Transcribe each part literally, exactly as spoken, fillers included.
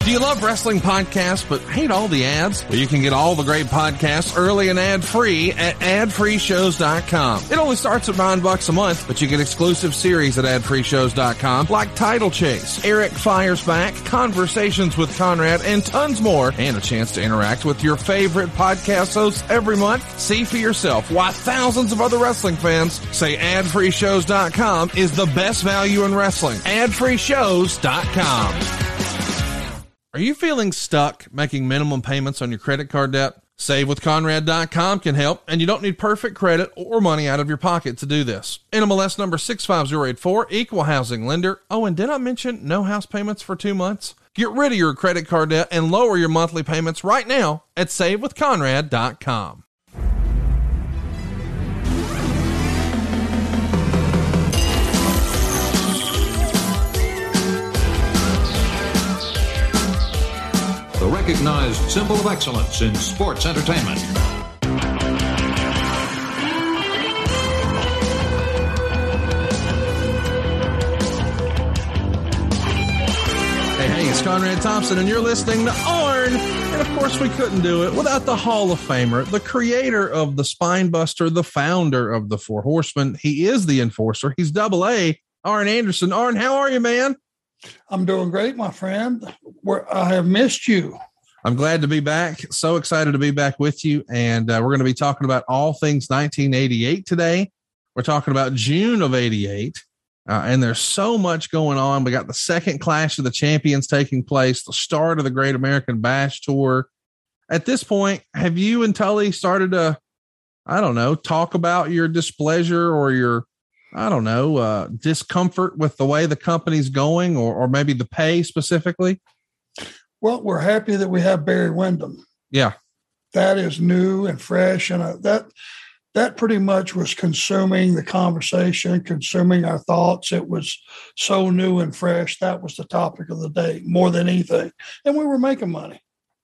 Do you love wrestling podcasts but hate all the ads? Well, you can get all the great podcasts early and ad-free at ad free shows dot com. It only starts at nine bucks a month, but you get exclusive series at ad free shows dot com like Title Chase, Eric Fires Back, Conversations with Conrad, and tons more, and a chance to interact with your favorite podcast hosts every month. See for yourself why thousands of other wrestling fans say ad free shows dot com is the best value in wrestling. ad free shows dot com. Are you feeling stuck making minimum payments on your credit card debt? save with conrad dot com can help, and you don't need perfect credit or money out of your pocket to do this. N M L S number six five zero eight four, equal housing lender. Oh, and did I mention no house payments for two months? Get rid of your credit card debt and lower your monthly payments right now at save with conrad dot com. The recognized symbol of excellence in sports entertainment. Hey, hey, it's Conrad Thompson, and you're listening to Arn. And of course, we couldn't do it without the Hall of Famer, the creator of the Spine Buster, the founder of the Four Horsemen. He is the enforcer. He's double A, Arn Anderson. Arn, how are you, man? I'm doing great, my friend. Where I have missed you. I'm glad to be back. So excited to be back with you. And uh, we're going to be talking about all things nineteen eighty-eight today. We're talking about June of eighty-eight. Uh, and there's so much going on. We got the second Clash of the Champions taking place, the start of the Great American Bash Tour. At this point, have you and Tully started to, I don't know, talk about your displeasure or your, I don't know, uh, discomfort with the way the company's going, or, or maybe the pay specifically? Well, we're happy that we have Barry Windham. Yeah. That is new and fresh. And uh, that, that pretty much was consuming the conversation, consuming our thoughts. It was so new and fresh. That was the topic of the day more than anything. And we were making money.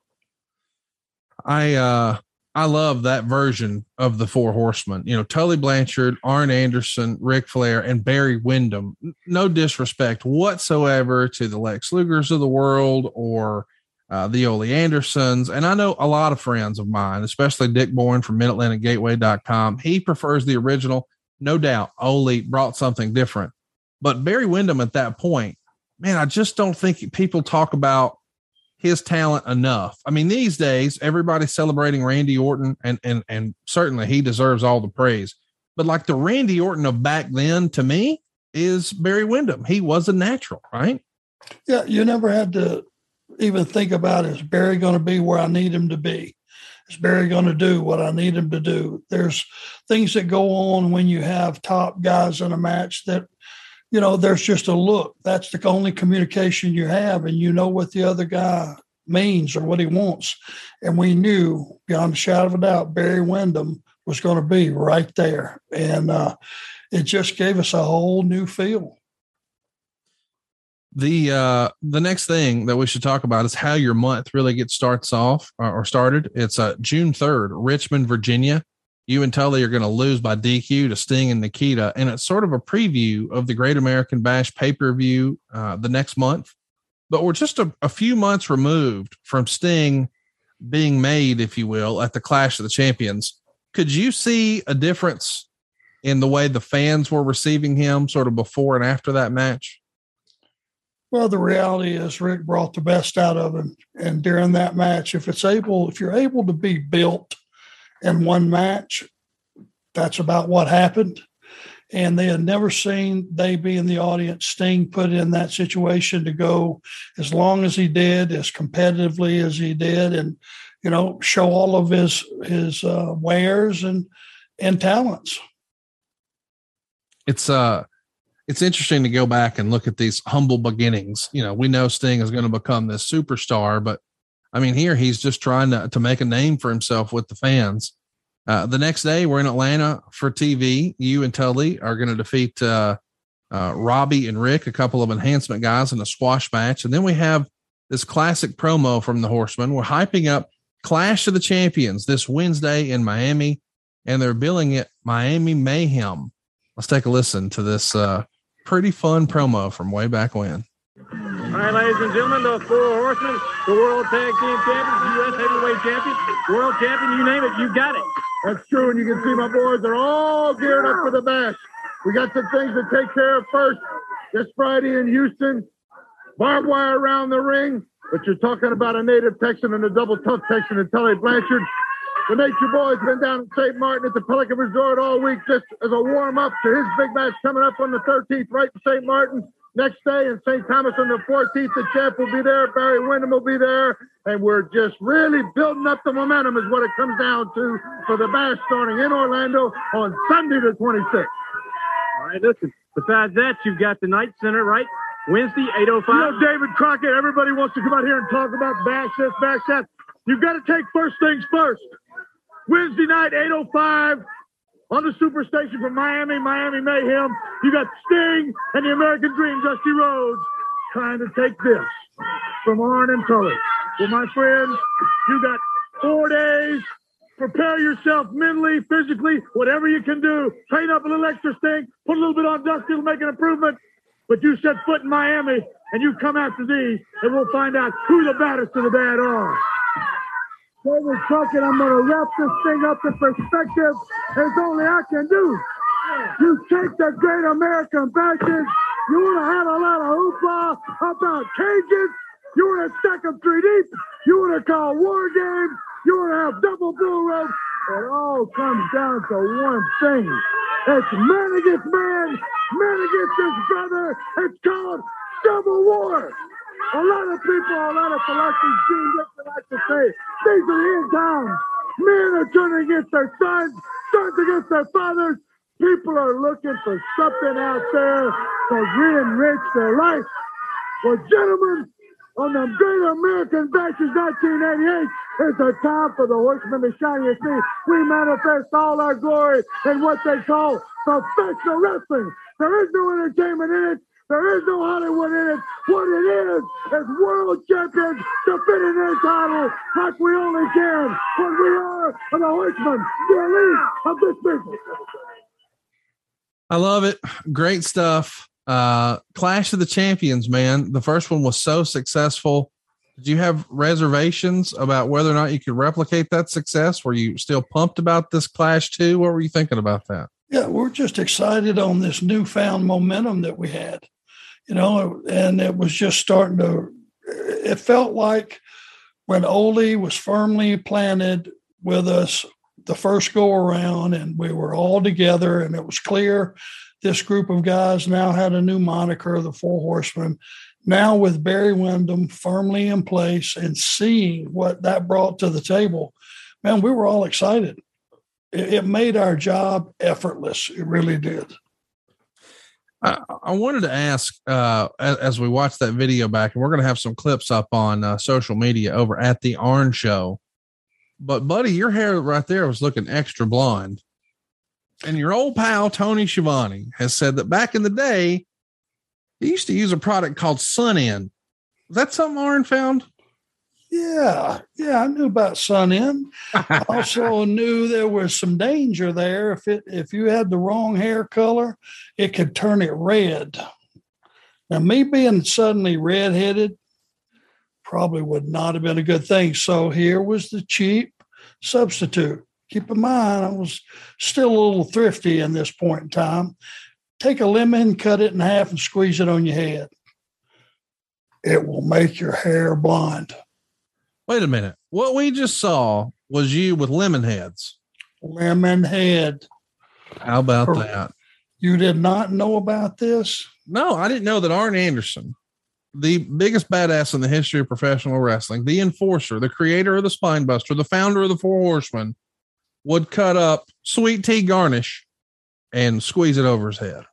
I, uh, I love that version of the Four Horsemen. You know, Tully Blanchard, Arn Anderson, Ric Flair, and Barry Windham. No disrespect whatsoever to the Lex Lugers of the world or uh, the Ole Andersons. And I know a lot of friends of mine, especially Dick Bourne from mid atlantic gateway dot com. He prefers the original. No doubt, Ole brought something different. But Barry Windham at that point, man, I just don't think people talk about his talent enough. I mean, these days, everybody's celebrating Randy Orton, and, and, and certainly he deserves all the praise. But like the Randy Orton of back then, to me, is Barry Windham. He was a natural, right? Yeah. You never had to even think about, is Barry going to be where I need him to be? Is Barry going to do what I need him to do? There's things that go on when you have top guys in a match that, you know, there's just a look. That's the only communication you have, and you know what the other guy means or what he wants. And we knew beyond a shadow of a doubt, Barry Windham was going to be right there. And uh, it just gave us a whole new feel. The uh, the next thing that we should talk about is how your month really gets starts off or, or started. It's uh, June third, Richmond, Virginia. You and Tully are going to lose by D Q to Sting and Nikita. And it's sort of a preview of the Great American Bash pay-per-view uh, the next month. But we're just a, a few months removed from Sting being made, if you will, at the Clash of the Champions. Could you see a difference in the way the fans were receiving him sort of before and after that match? Well, the reality is Rick brought the best out of him. And during that match, if it's able, if you're able to be built in one match, that's about what happened. And they had never seen, they being the audience, Sting put in that situation to go as long as he did, as competitively as he did, and, you know, show all of his, his uh, wares and, and talents. It's uh, it's interesting to go back and look at these humble beginnings. You know, we know Sting is going to become this superstar, but I mean, here he's just trying to, to make a name for himself with the fans. Uh, the next day, we're in Atlanta for T V. You and Tully are going to defeat uh, uh, Robbie and Rick, a couple of enhancement guys, in a squash match. And then we have this classic promo from the Horsemen. We're hyping up Clash of the Champions this Wednesday in Miami, and they're billing it Miami Mayhem. Let's take a listen to this uh, pretty fun promo from way back when. All right, ladies and gentlemen, the Four Horsemen, the World Tag Team Champions, U S Heavyweight Champion, World Champion, you name it, you got it. That's true, and you can see my boys are all geared up for the bash. We got some things to take care of first. This Friday in Houston, barbed wire around the ring, but you're talking about a native Texan and a double tough Texan in Tully Blanchard. The Nature Boy's been down at Saint Martin at the Pelican Resort all week just as a warm-up to his big match coming up on the thirteenth, right in Saint Martin. Next day in Saint Thomas on the fourteenth, the champ will be there. Barry Windham will be there. And we're just really building up the momentum is what it comes down to for the bash starting in Orlando on Sunday the twenty-sixth. All right, listen, besides that, you've got the Night Center, right? Wednesday, eight oh five. You know, David Crockett, everybody wants to come out here and talk about bash this, bash that. You've got to take first things first. Wednesday night, eight oh five. On the Superstation from Miami, Miami Mayhem, you got Sting and the American Dream, Dusty Rhodes, trying to take this from Arn and Tully. Well, my friends, you got four days. Prepare yourself mentally, physically, whatever you can do. Train up a little extra Sting, put a little bit on Dusty, it'll make an improvement. But you set foot in Miami, and you come after these, and we'll find out who the baddest of the bad are. David Crockett, I'm going to wrap this thing up in perspective as only I can do. You take the great American bashes, you want to have a lot of hoopla about cages, you want to stack them three deep, you want to call war games, you want to have double bull ropes. It all comes down to one thing. It's man against man, man against his brother. It's called Civil War. A lot of people, a lot of philosophies, Gene like to say, these are the end times. Men are turning against their sons, sons against their fathers. People are looking for something out there to re-enrich their life. Well, gentlemen, on the Great American Bashes nineteen eighty-eight, it's a time for the Horsemen to shine. You see, we manifest all our glory in what they call professional wrestling. There is no entertainment in it. There is no Hollywood in it. What it is is world champions defending their title like we only can when we are the Horsemen, the elite of this business. I love it. Great stuff. Uh, Clash of the Champions, man. The first one was so successful. Did you have reservations about whether or not you could replicate that success? Were you still pumped about this Clash too? What were you thinking about that? Yeah, we're just excited on this newfound momentum that we had, you know, and it was just starting to, it felt like when Ole was firmly planted with us the first go around and we were all together and it was clear this group of guys now had a new moniker, the Four Horsemen. Now with Barry Windham firmly in place and seeing what that brought to the table, man, we were all excited. It, it made our job effortless. It really did. I, I wanted to ask, uh, as, as we watch that video back, and we're going to have some clips up on uh, social media over at the Arn Show. But, buddy, your hair right there was looking extra blonde. And your old pal, Tony Schiavone, has said that back in the day, he used to use a product called Sun In. Was that something Arn found? Yeah. Yeah. I knew about Sun In. I also knew there was some danger there. If it, if you had the wrong hair color, it could turn it red. Now, me being suddenly redheaded probably would not have been a good thing. So here was the cheap substitute. Keep in mind, I was still a little thrifty in this point in time. Take a lemon, cut it in half, and squeeze it on your head. It will make your hair blonde. Wait a minute. What we just saw was you with lemon heads. Lemon head. How about that? You did not know about this? No, I didn't know that Arn Anderson, the biggest badass in the history of professional wrestling, the enforcer, the creator of the Spine Buster, the founder of the Four Horsemen, would cut up sweet tea garnish and squeeze it over his head.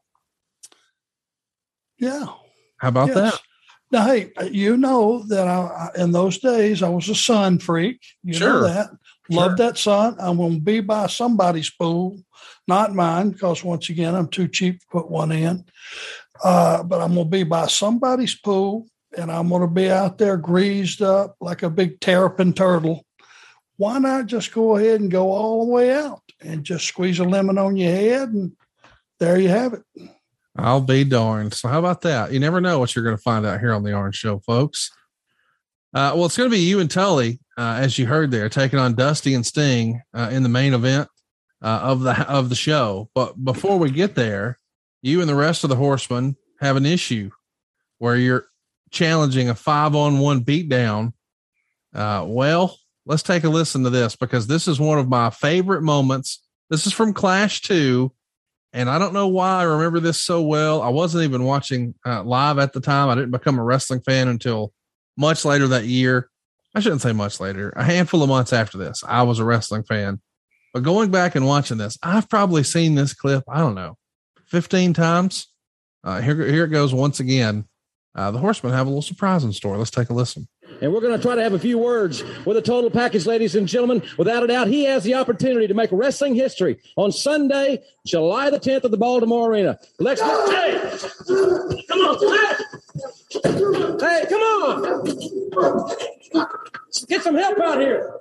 Yeah. How about yes. that? Now, hey, you know that I, in those days I was a sun freak. You sure. know that. Loved sure. that sun. I'm going to be by somebody's pool, not mine, because once again, I'm too cheap to put one in. Uh, but I'm going to be by somebody's pool, and I'm going to be out there greased up like a big terrapin turtle. Why not just go ahead and go all the way out and just squeeze a lemon on your head, and there you have it. I'll be darned. So how about that? You never know what you're going to find out here on the Orange Show, folks. Uh, well, it's going to be you and Tully, uh, as you heard there, taking on Dusty and Sting uh, in the main event uh, of the of the show. But before we get there, you and the rest of the Horsemen have an issue where you're challenging a five on one beatdown. Uh, well, let's take a listen to this, because this is one of my favorite moments. This is from Clash two. And I don't know why I remember this so well. I wasn't even watching uh, live at the time. I didn't become a wrestling fan until much later that year. I shouldn't say much later, a handful of months after this, I was a wrestling fan. But going back and watching this, I've probably seen this clip, I don't know, fifteen times. Uh, here, here it goes once again. Uh, the Horsemen have a little surprise in store. Let's take a listen. And we're going to try to have a few words with a total package, ladies and gentlemen. Without a doubt, he has the opportunity to make wrestling history on Sunday, July the tenth at the Baltimore Arena. Lex, hey, come on, hey, hey, come on. Get some help out here.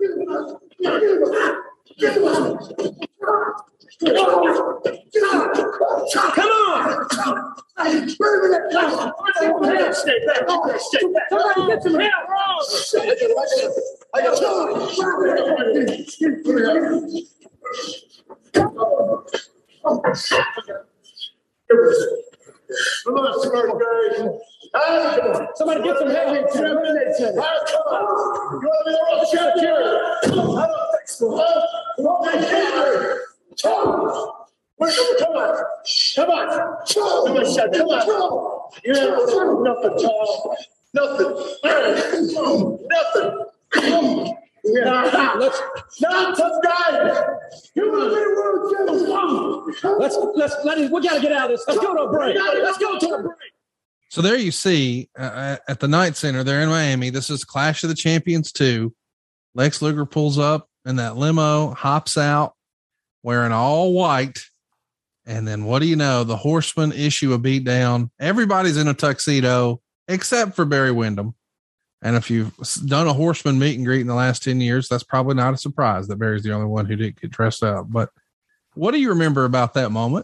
Come on. Stay back. Stay back. Somebody get some help. I got somebody get some help. Come on. Come on. Come on. Come on. You have nothing, Tom. Nothing. Nothing. Yeah. Let's not tough guy. Let's let's let him, we gotta get out of this. Let's go to a break. Let's go to a break. So there you see uh, at the Night Center there in Miami, this is Clash of the Champions two. Lex Luger pulls up in that limo, hops out wearing all white. And then what do you know? The Horsemen issue a beatdown. Everybody's in a tuxedo except for Barry Windham. And if you've done a Horseman meet and greet in the last ten years, that's probably not a surprise that Barry's the only one who didn't get dressed up. But what do you remember about that moment?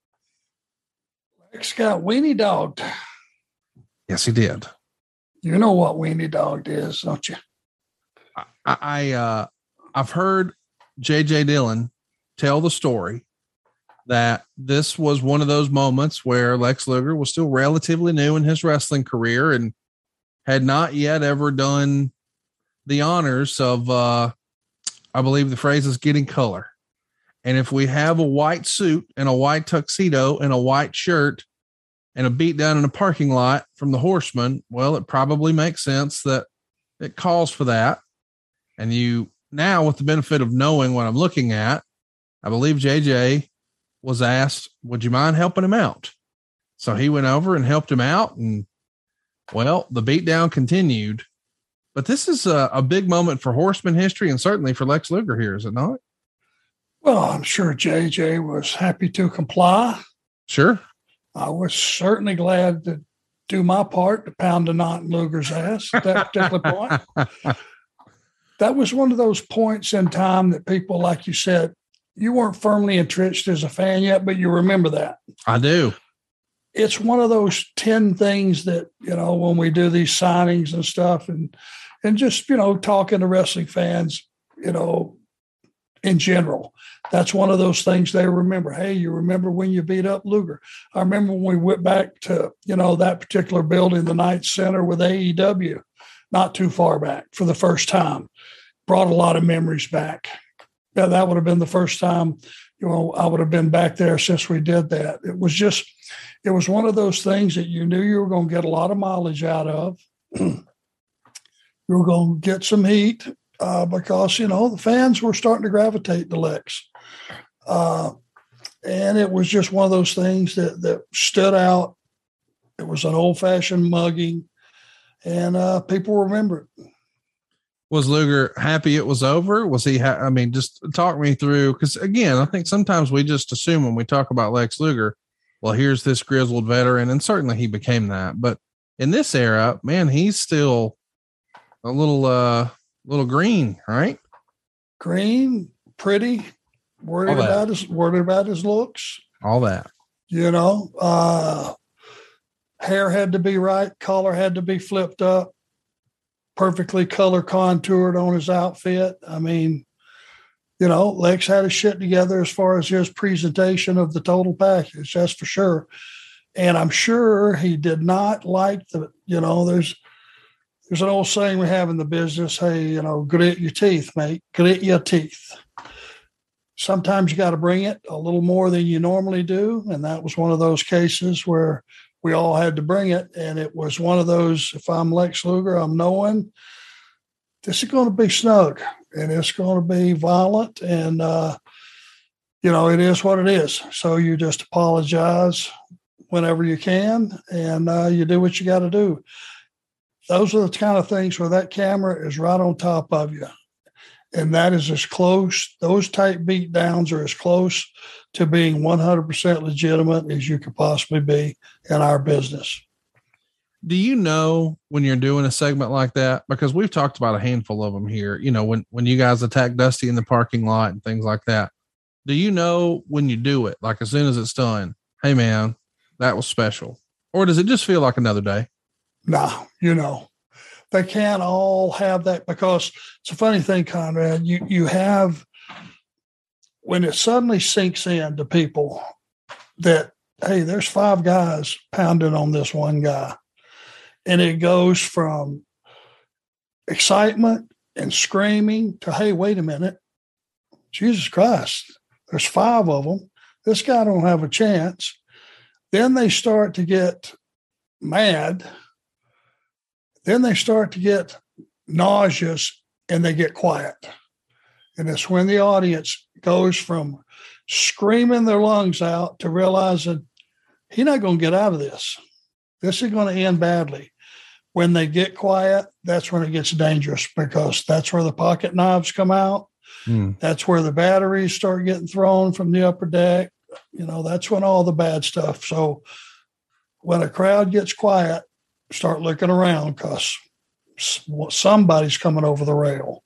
Lex got weenie dogged. Yes, he did. You know what weenie dogged is, don't you? I, I uh, I've heard J J Dillon tell the story that this was one of those moments where Lex Luger was still relatively new in his wrestling career and had not yet ever done the honors of, uh, I believe the phrase is getting color. And if we have a white suit and a white tuxedo and a white shirt and a beat down in a parking lot from the Horsemen, well, it probably makes sense that it calls for that. And you now, with the benefit of knowing what I'm looking at, I believe J J was asked, would you mind helping him out? So he went over and helped him out, and well, the beatdown continued, but this is a, a big moment for Horseman history and certainly for Lex Luger here, is it not? Well, I'm sure J J was happy to comply. Sure. I was certainly glad to do my part to pound a knot in Luger's ass at that particular point. That was one of those points in time that people, like you said, you weren't firmly entrenched as a fan yet, but you remember that. I do. It's one of those ten things that, you know, when we do these signings and stuff and, and just, you know, talking to wrestling fans, you know, in general, that's one of those things they remember. Hey, you remember when you beat up Luger? I remember when we went back to, you know, that particular building, the Night Center with A E W, not too far back for the first time, brought a lot of memories back. Yeah, that would have been the first time, you know, I would have been back there since we did that. It was just, it was one of those things that you knew you were going to get a lot of mileage out of. You were going to get some heat uh, because, you know, the fans were starting to gravitate to Lex. Uh, and it was just one of those things that, that stood out. It was an old-fashioned mugging, and uh, people remember it. Was Luger happy it was over? Was he, ha- I mean, just talk me through, because again, I think sometimes we just assume when we talk about Lex Luger, well, here's this grizzled veteran, and certainly he became that. But in this era, man, he's still a little, uh, little green, right? Green, pretty, worried about his, worried about his looks. All that. You know, uh, hair had to be right. Collar had to be flipped up, perfectly color contoured on his outfit. I mean, you know, Lex had his shit together as far as his presentation of the total package. That's for sure. And I'm sure he did not like the, you know, there's, there's an old saying we have in the business. Hey, you know, grit your teeth, mate, grit your teeth. Sometimes you got to bring it a little more than you normally do. And that was one of those cases where we all had to bring it. And it was one of those, if I'm Lex Luger, I'm knowing this is going to be snug and it's going to be violent. And, uh, you know, it is what it is. So you just apologize whenever you can, and uh, you do what you got to do. Those are the kind of things where that camera is right on top of you. And that is as close, those type beat downs are as close to being one hundred percent legitimate as you could possibly be in our business. Do you know when you're doing a segment like that? Because we've talked about a handful of them here, you know, when, when you guys attack Dusty in the parking lot and things like that, do you know when you do it, like as soon as it's done, hey man, that was special? Or does it just feel like another day? No, you know, they can't all have that, because it's a funny thing, Conrad, you, you have, when it suddenly sinks in to people that, hey, there's five guys pounding on this one guy. And it goes from excitement and screaming to, hey, wait a minute, Jesus Christ, there's five of them. This guy don't have a chance. Then they start to get mad. Then they start to get nauseous and they get quiet. And it's when the audience goes from screaming their lungs out to realizing he's not going to get out of this. This is going to end badly. When they get quiet, that's when it gets dangerous, because that's where the pocket knives come out. Mm. That's where the batteries start getting thrown from the upper deck. You know, that's when all the bad stuff. So when a crowd gets quiet, start looking around, because somebody's coming over the rail.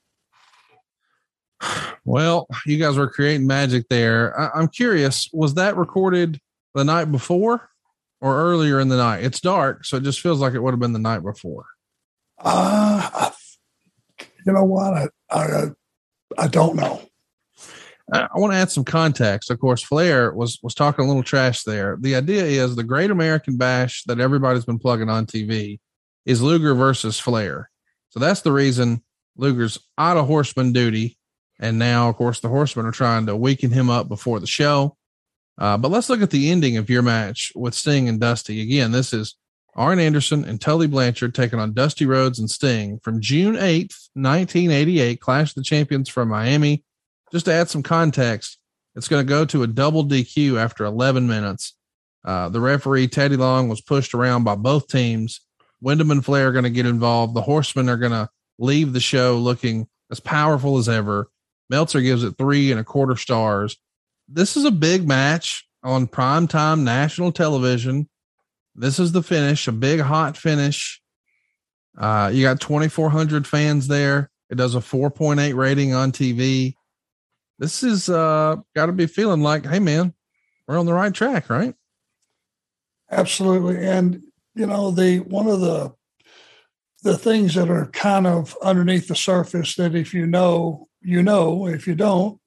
Well, you guys were creating magic there. I- I'm curious, was that recorded the night before or earlier in the night? It's dark, so it just feels like it would have been the night before. Uh, I, you know what? I, I, I don't know. I want to add some context. Of course, Flair was, was talking a little trash there. The idea is the Great American Bash that everybody's been plugging on T V is Luger versus Flair. So that's the reason Luger's out of Horseman duty. And now, of course, the Horsemen are trying to weaken him up before the show. Uh, but let's look at the ending of your match with Sting and Dusty. Again, this is Arn Anderson and Tully Blanchard taking on Dusty Rhodes and Sting from June eighth, nineteen eighty-eight, Clash of the Champions from Miami. Just to add some context, it's going to go to a double D Q after eleven minutes. Uh, the referee, Teddy Long, was pushed around by both teams. Wyndham and Flair are going to get involved. The Horsemen are going to leave the show looking as powerful as ever. Meltzer gives it three and a quarter stars. This is a big match on primetime national television. This is the finish, a big hot finish. Uh, you got twenty-four hundred fans there. It does a four point eight rating on T V. This is uh, got to be feeling like, hey man, we're on the right track, right? Absolutely. And you know, the, one of the, the things that are kind of underneath the surface that if you know, you know, if you don't,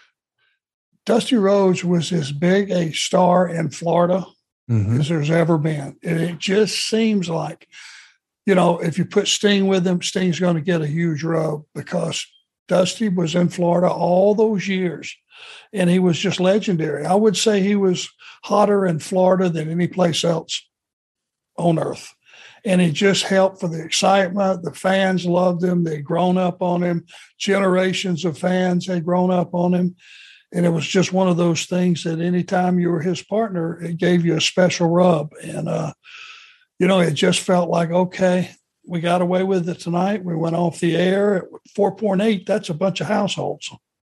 Dusty Rhodes was as big a star in Florida mm-hmm. as there's ever been. And it just seems like, you know, if you put Sting with him, Sting's going to get a huge rub, because Dusty was in Florida all those years and he was just legendary. I would say he was hotter in Florida than any place else on earth. And it just helped for the excitement. The fans loved him. They'd grown up on him. Generations of fans had grown up on him. And it was just one of those things that anytime you were his partner, it gave you a special rub. And, uh, you know, it just felt like, okay, we got away with it tonight. We went off the air at four point eight. That's a bunch of households.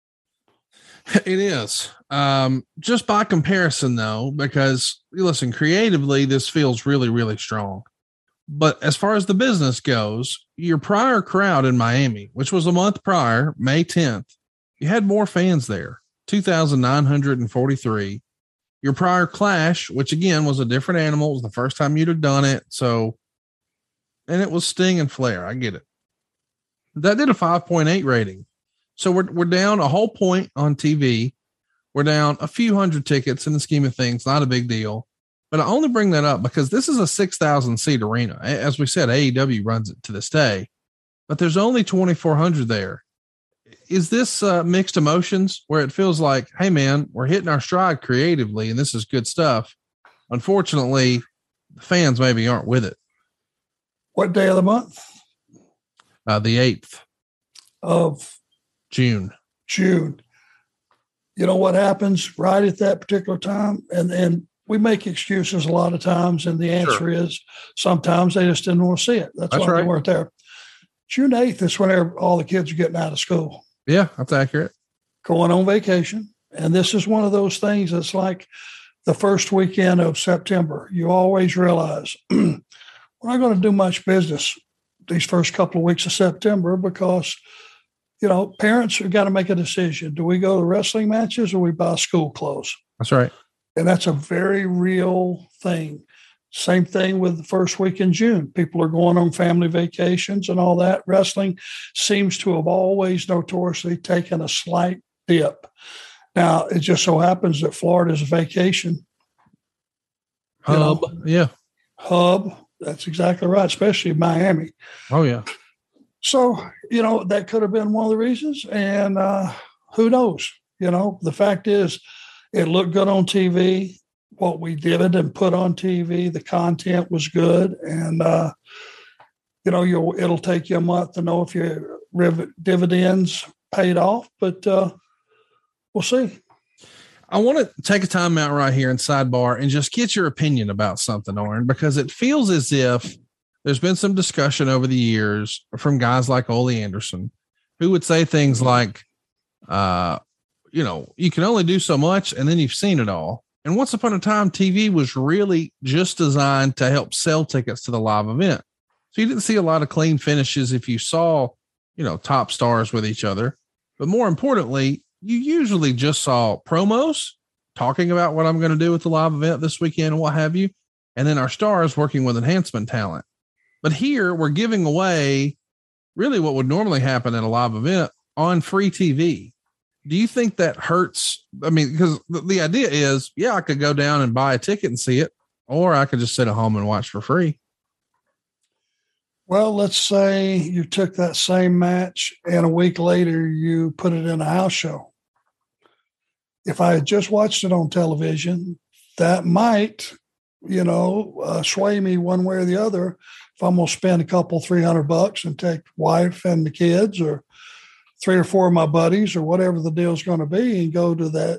It is. Um, just by comparison, though, because listen, creatively, this feels really, really strong. But as far as the business goes, your prior crowd in Miami, which was a month prior, May tenth, you had more fans there, two thousand nine hundred forty-three. your prior clash, which again was a different animal. It was the first time you'd have done it. So, and it was Sting and Flair. I get it. That did a five point eight rating. So we're, we're down a whole point on T V. We're down a few hundred tickets in the scheme of things. Not a big deal, but I only bring that up because this is a six thousand seat arena. As we said, A E W runs it to this day, but there's only twenty-four hundred there. Is this uh, mixed emotions where it feels like, hey man, we're hitting our stride creatively and this is good stuff. Unfortunately, the fans maybe aren't with it. What day of the month? Uh, the eighth of June. June. You know what happens right at that particular time? And and we make excuses a lot of times, and the answer sure. is sometimes they just didn't want to see it. That's, that's why right. they weren't there. June eighth is whenever all the kids are getting out of school. Yeah, that's accurate. Going on vacation. And this is one of those things that's like the first weekend of September. You always realize we're not going to do much business these first couple of weeks of September because, you know, parents have got to make a decision. Do we go to wrestling matches or we buy school clothes? That's right. And that's a very real thing. Same thing with the first week in June. People are going on family vacations and all that. Wrestling seems to have always notoriously taken a slight dip. Now, it just so happens that Florida's a vacation hub. You know, yeah. Hub. That's exactly right, especially Miami. Oh, yeah. So, you know, that could have been one of the reasons. And uh, who knows? You know, the fact is, it looked good on T V. What we did and put on T V, the content was good. And, uh, you know, you'll, it'll take you a month to know if your riv- dividends paid off, but uh, we'll see. I want to take a time out right here in sidebar and just get your opinion about something, Oren, because it feels as if there's been some discussion over the years from guys like Ole Anderson who would say things like, uh, you know, you can only do so much and then you've seen it all. And once upon a time, T V was really just designed to help sell tickets to the live event. So you didn't see a lot of clean finishes if you saw, you know, top stars with each other. But more importantly, you usually just saw promos talking about what I'm going to do with the live event this weekend and what have you. And then our stars working with enhancement talent. But here we're giving away really what would normally happen at a live event on free T V. Do you think that hurts? I mean, because the, the idea is, yeah, I could go down and buy a ticket and see it, or I could just sit at home and watch for free. Well, let's say you took that same match and a week later you put it in a house show. If I had just watched it on television, that might, you know, uh, sway me one way or the other. If I'm going to spend a couple, three hundred bucks and take wife and the kids or three or four of my buddies or whatever the deal is going to be and go to that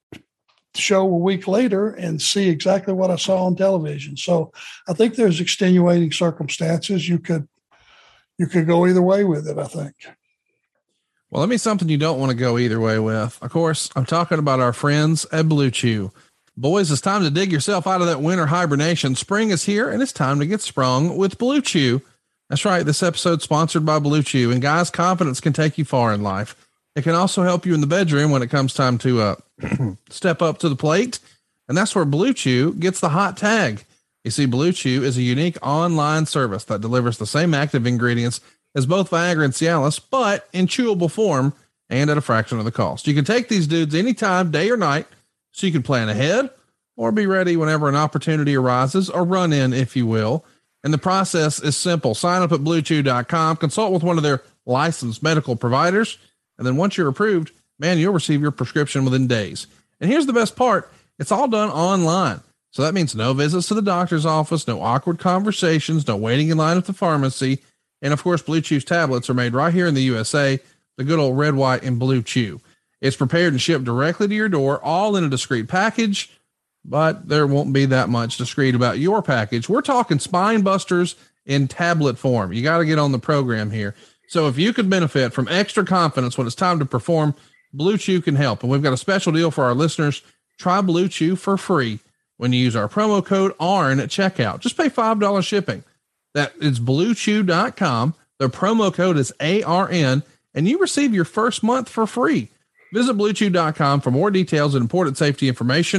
show a week later and see exactly what I saw on television. So I think there's extenuating circumstances. You could, you could go either way with it, I think. Well, let me something you don't want to go either way with. Of course, I'm talking about our friends at Blue Chew. Boys, it's time to dig yourself out of that winter hibernation. Spring is here and it's time to get sprung with Blue Chew. That's right. This episode's sponsored by Blue Chew, and guys, confidence can take you far in life. It can also help you in the bedroom when it comes time to uh, step up to the plate. And that's where Blue Chew gets the hot tag. You see, Blue Chew is a unique online service that delivers the same active ingredients as both Viagra and Cialis, but in chewable form and at a fraction of the cost. You can take these dudes anytime, day or night, so you can plan ahead or be ready whenever an opportunity arises, or run in, if you will. And the process is simple. Sign up at blue chew dot com, consult with one of their licensed medical providers. And then once you're approved, man, you'll receive your prescription within days. And here's the best part. It's all done online. So that means no visits to the doctor's office, no awkward conversations, no waiting in line at the pharmacy. And of course, Blue Chew's tablets are made right here in the U S A, the good old red, white, and blue chew. It's prepared and shipped directly to your door, all in a discreet package, but there won't be that much discreet about your package. We're talking spine busters in tablet form. You got to get on the program here. So if you could benefit from extra confidence when it's time to perform, Blue Chew can help. And we've got a special deal for our listeners. Try Blue Chew for free when you use our promo code A R N at checkout. Just pay five dollars shipping. That is blue chew dot com. The promo code is A R N, and you receive your first month for free. Visit blue chew dot com for more details and important safety information.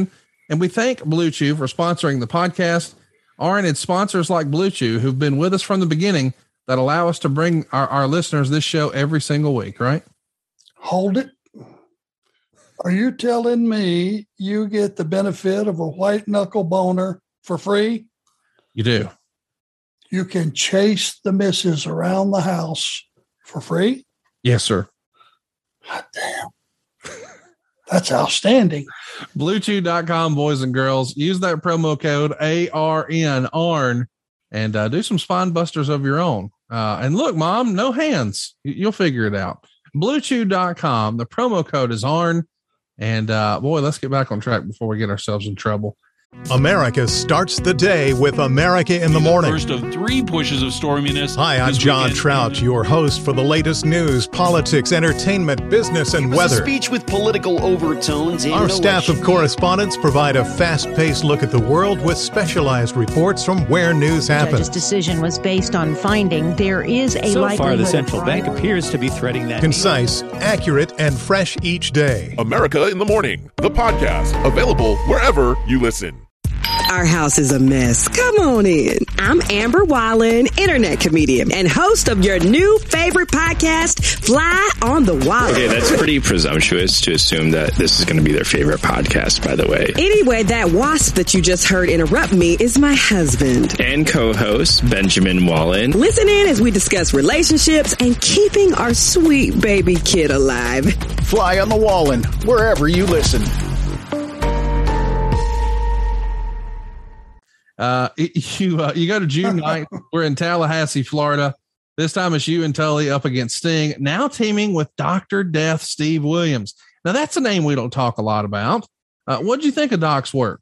And we thank Blue Chew for sponsoring the podcast. Arn, it's sponsors like Blue Chew who've been with us from the beginning that allow us to bring our, our listeners this show every single week, right? Hold it. Are you telling me you get the benefit of a white knuckle boner for free? You do. You can chase the missus around the house for free? Yes, sir. God damn. That's outstanding. Blue Chew dot com, boys and girls. Use that promo code A R N, ARN, and uh, do some spine busters of your own. Uh, and look, Mom, no hands. You'll figure it out. Blue Chew dot com. The promo code is ARN. And uh, boy, let's get back on track before we get ourselves in trouble. America starts the day with America in the Morning. First of three pushes of storminess. Hi, I'm John Trout, your host for the latest news, politics, entertainment, business, and weather. A speech with political overtones. Our staff of correspondents provide a fast-paced look at the world with specialized reports from where news happens. The judge's decision was based on finding there is a so likelihood. So far, the central bank appears to be threading that. Concise, accurate, and fresh each day. America in the Morning, the podcast, available wherever you listen. Our house is a mess. Come on in. I'm Amber Wallen, internet comedian and host of your new favorite podcast, Fly on the Wall. Okay, that's pretty presumptuous to assume that this is going to be their favorite podcast, by the way. Anyway, that wasp that you just heard interrupt me is my husband. And co-host, Benjamin Wallen. Listen in as we discuss relationships and keeping our sweet baby kid alive. Fly on the Wallen, wherever you listen. Uh, you, uh, you go to June ninth. We're in Tallahassee, Florida. This time it's you and Tully up against Sting, now teaming with Doctor Death Steve Williams. Now that's a name we don't talk a lot about. Uh, what did you think of Doc's work?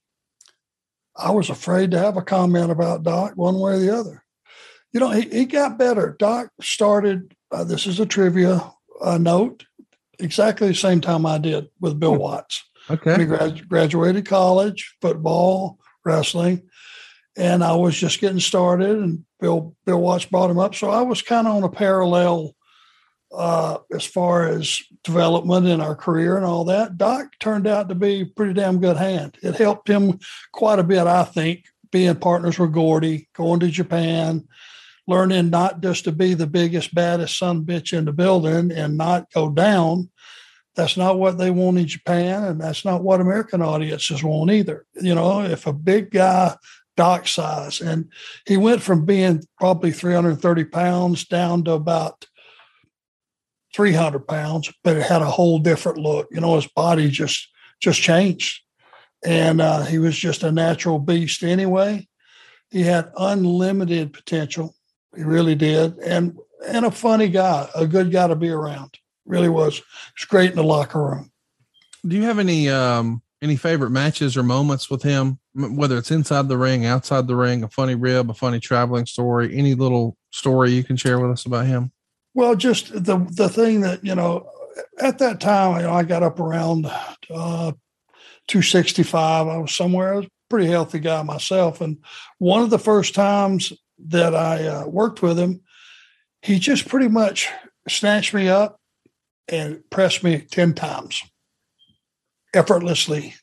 I was afraid to have a comment about Doc one way or the other. You know, he, he got better. Doc started, uh, this is a trivia uh, note, exactly the same time I did with Bill Watts. Okay. When he grad- graduated college, football, wrestling, and I was just getting started, and Bill Bill Watts brought him up. So I was kind of on a parallel uh, as far as development in our career and all that. Doc turned out to be a pretty damn good hand. It helped him quite a bit, I think, being partners with Gordy, going to Japan, learning not just to be the biggest, baddest son of a bitch in the building and not go down. That's not what they want in Japan, and that's not what American audiences want either. You know, if a big guy, Doc size, and he went from being probably three hundred thirty pounds down to about three hundred pounds, but it had a whole different look. You know, his body just just changed, and uh, he was just a natural beast anyway. He had unlimited potential. He really did, and and a funny guy, a good guy to be around. Really was. It's great in the locker room. Do you have any um, any favorite matches or moments with him, whether it's inside the ring, outside the ring, a funny rib, a funny traveling story, any little story you can share with us about him? Well, just the the thing that, you know, at that time, you know, I got up around uh, two sixty-five. I was somewhere. I was a pretty healthy guy myself. And one of the first times that I uh, worked with him, he just pretty much snatched me up and pressed me ten times effortlessly.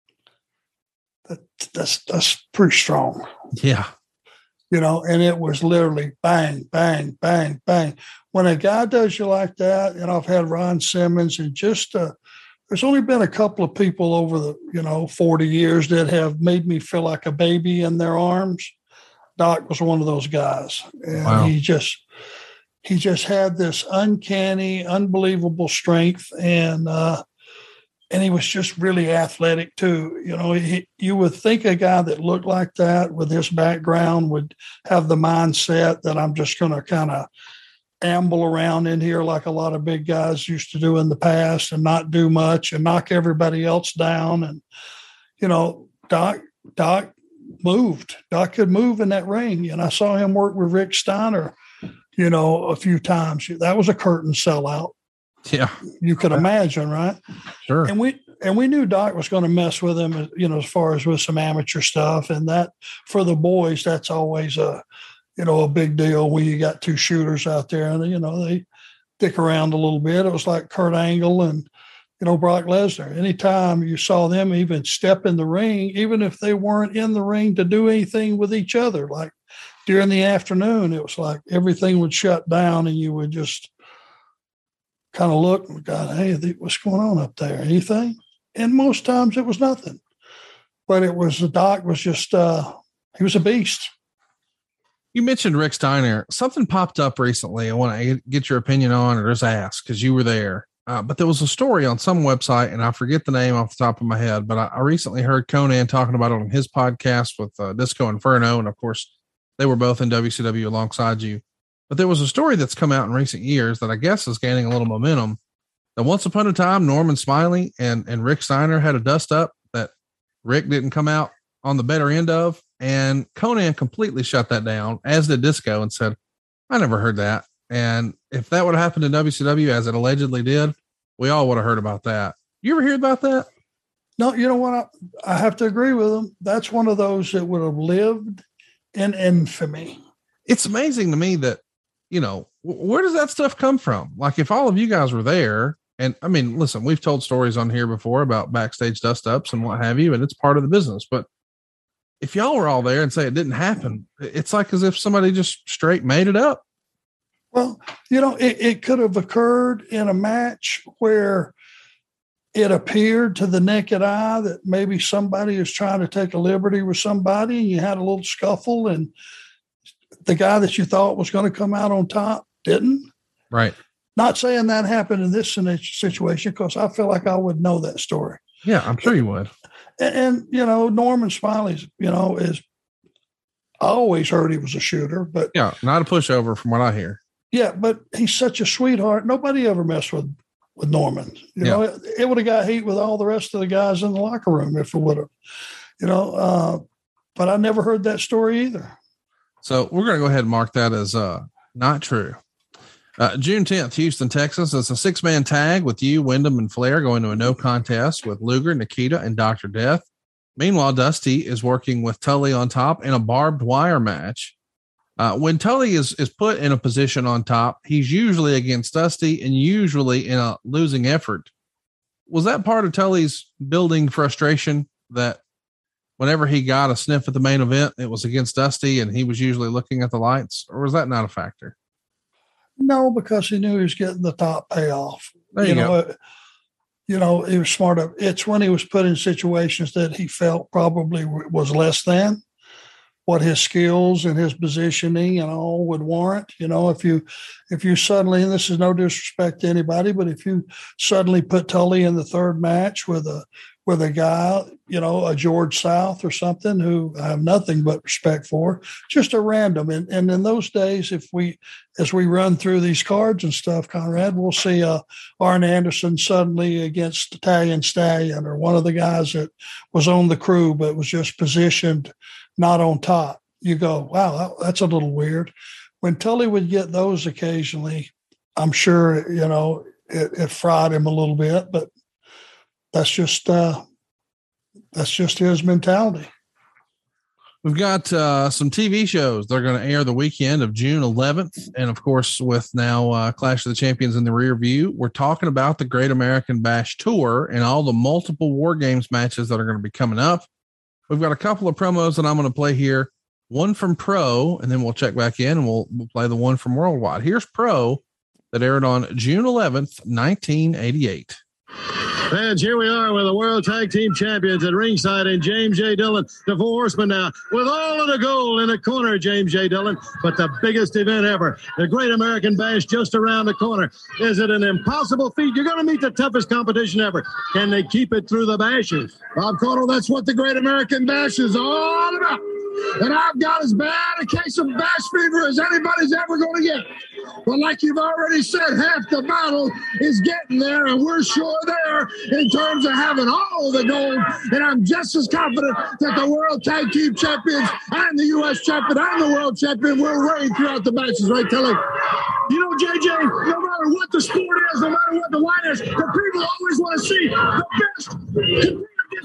That, that's, that's pretty strong. Yeah. You know, and it was literally bang, bang, bang, bang. When a guy does you like that, and I've had Ron Simmons, and just, uh, there's only been a couple of people over the, you know, forty years that have made me feel like a baby in their arms. Doc was one of those guys. And wow. he just, He just had this uncanny, unbelievable strength, and uh, and he was just really athletic too. You know, he, you would think a guy that looked like that with his background would have the mindset that I'm just going to kind of amble around in here like a lot of big guys used to do in the past and not do much and knock everybody else down. And, you know, Doc, Doc moved. Doc could move in that ring. And I saw him work with Rick Steiner, you know, a few times. That was a curtain sellout. Yeah. You could imagine, right? Sure. And we and we knew Doc was going to mess with him, you know, as far as with some amateur stuff. And that, for the boys, that's always a, you know, a big deal when you got two shooters out there and, you know, they dick around a little bit. It was like Kurt Angle and you know, Brock Lesnar. Anytime you saw them even step in the ring, even if they weren't in the ring to do anything with each other, like during the afternoon, it was like everything would shut down and you would just kind of look and go, hey, what's going on up there? Anything? And most times it was nothing. But it was, the Doc was just, uh, he was a beast. You mentioned Rick Steiner. Something popped up recently I want to get your opinion on, or just ask, because you were there. Uh, but there was a story on some website, and I forget the name off the top of my head, but I, I recently heard Conan talking about it on his podcast with uh, Disco Inferno. And of course, they were both in W C W alongside you. But there was a story that's come out in recent years that I guess is gaining a little momentum, that once upon a time, Norman Smiley and, and Rick Steiner had a dust up that Rick didn't come out on the better end of. And Conan completely shut that down, as did Disco, and said, I never heard that. And if that would have happened in W C W, as it allegedly did, we all would have heard about that. You ever hear about that? No, you know what? I, I have to agree with them. That's one of those that would have lived in infamy. It's amazing to me that, you know, where does that stuff come from? Like, if all of you guys were there, and I mean, listen, we've told stories on here before about backstage dust ups and what have you, and it's part of the business. But if y'all were all there and say it didn't happen, it's like as if somebody just straight made it up. Well, you know, it, it could have occurred in a match where it appeared to the naked eye that maybe somebody is trying to take a liberty with somebody, and you had a little scuffle, and the guy that you thought was going to come out on top didn't. Right. Not saying that happened in this situation, because I feel like I would know that story. Yeah, I'm sure you would. And, and you know, Norman Smiley's, you know, is, I always heard he was a shooter, but yeah, not a pushover from what I hear. Yeah, but he's such a sweetheart. Nobody ever messed with, with Norman. You yeah. know, it, it would have got heat with all the rest of the guys in the locker room if it would have, you know, uh, but I never heard that story either. So we're going to go ahead and mark that as uh, not true. Uh, June tenth, Houston, Texas. It's a six man tag with you, Wyndham, and Flair going to a no contest with Luger, Nikita, and Doctor Death. Meanwhile, Dusty is working with Tully on top in a barbed wire match. Uh, when Tully is, is put in a position on top, he's usually against Dusty and usually in a losing effort. Was that part of Tully's building frustration that whenever he got a sniff at the main event, it was against Dusty and he was usually looking at the lights? Or was that not a factor? No, because he knew he was getting the top payoff. There you, you know, go. It, you know, he was smart. Of, it's when he was put in situations that he felt probably was less than what his skills and his positioning and all would warrant. You know, if you, if you suddenly, and this is no disrespect to anybody, but if you suddenly put Tully in the third match with a, with a guy, you know, a George South or something who I have nothing but respect for, just a random. And, and in those days, if we, as we run through these cards and stuff, Conrad, we'll see uh, Arn Anderson suddenly against Italian Stallion, or one of the guys that was on the crew but was just positioned not on top. You go, wow, that's a little weird. When Tully would get those occasionally, I'm sure, you know, it, it fried him a little bit, but that's just uh, that's just his mentality. We've got uh, some T V shows. They're going to air the weekend of June eleventh. And of course, with now uh, Clash of the Champions in the rear view, we're talking about the Great American Bash Tour and all the multiple War Games matches that are going to be coming up. We've got a couple of promos that I'm going to play here. One from Pro, and then we'll check back in and we'll, we'll play the one from Worldwide. Here's Pro that aired on June eleventh, nineteen eighty-eight. And here we are with the World Tag Team Champions at ringside, and James J. Dillon, the Four Horsemen now, with all of the gold in the corner, James J. Dillon. But the biggest event ever, the Great American Bash just around the corner. Is it an impossible feat? You're going to meet the toughest competition ever. Can they keep it through the bashes? Bob Caudle, that's what the Great American Bash is all about. And I've got as bad a case of bash fever as anybody's ever going to get. But like you've already said, half the battle is getting there, and we're sure there in terms of having all the gold. And I'm just as confident that the World Tag Team Champions and the U S Champion and the World Champion will reign throughout the matches, right, Kelly? You know, J J, no matter what the sport is, no matter what the line is, the people always want to see the best compete against the best.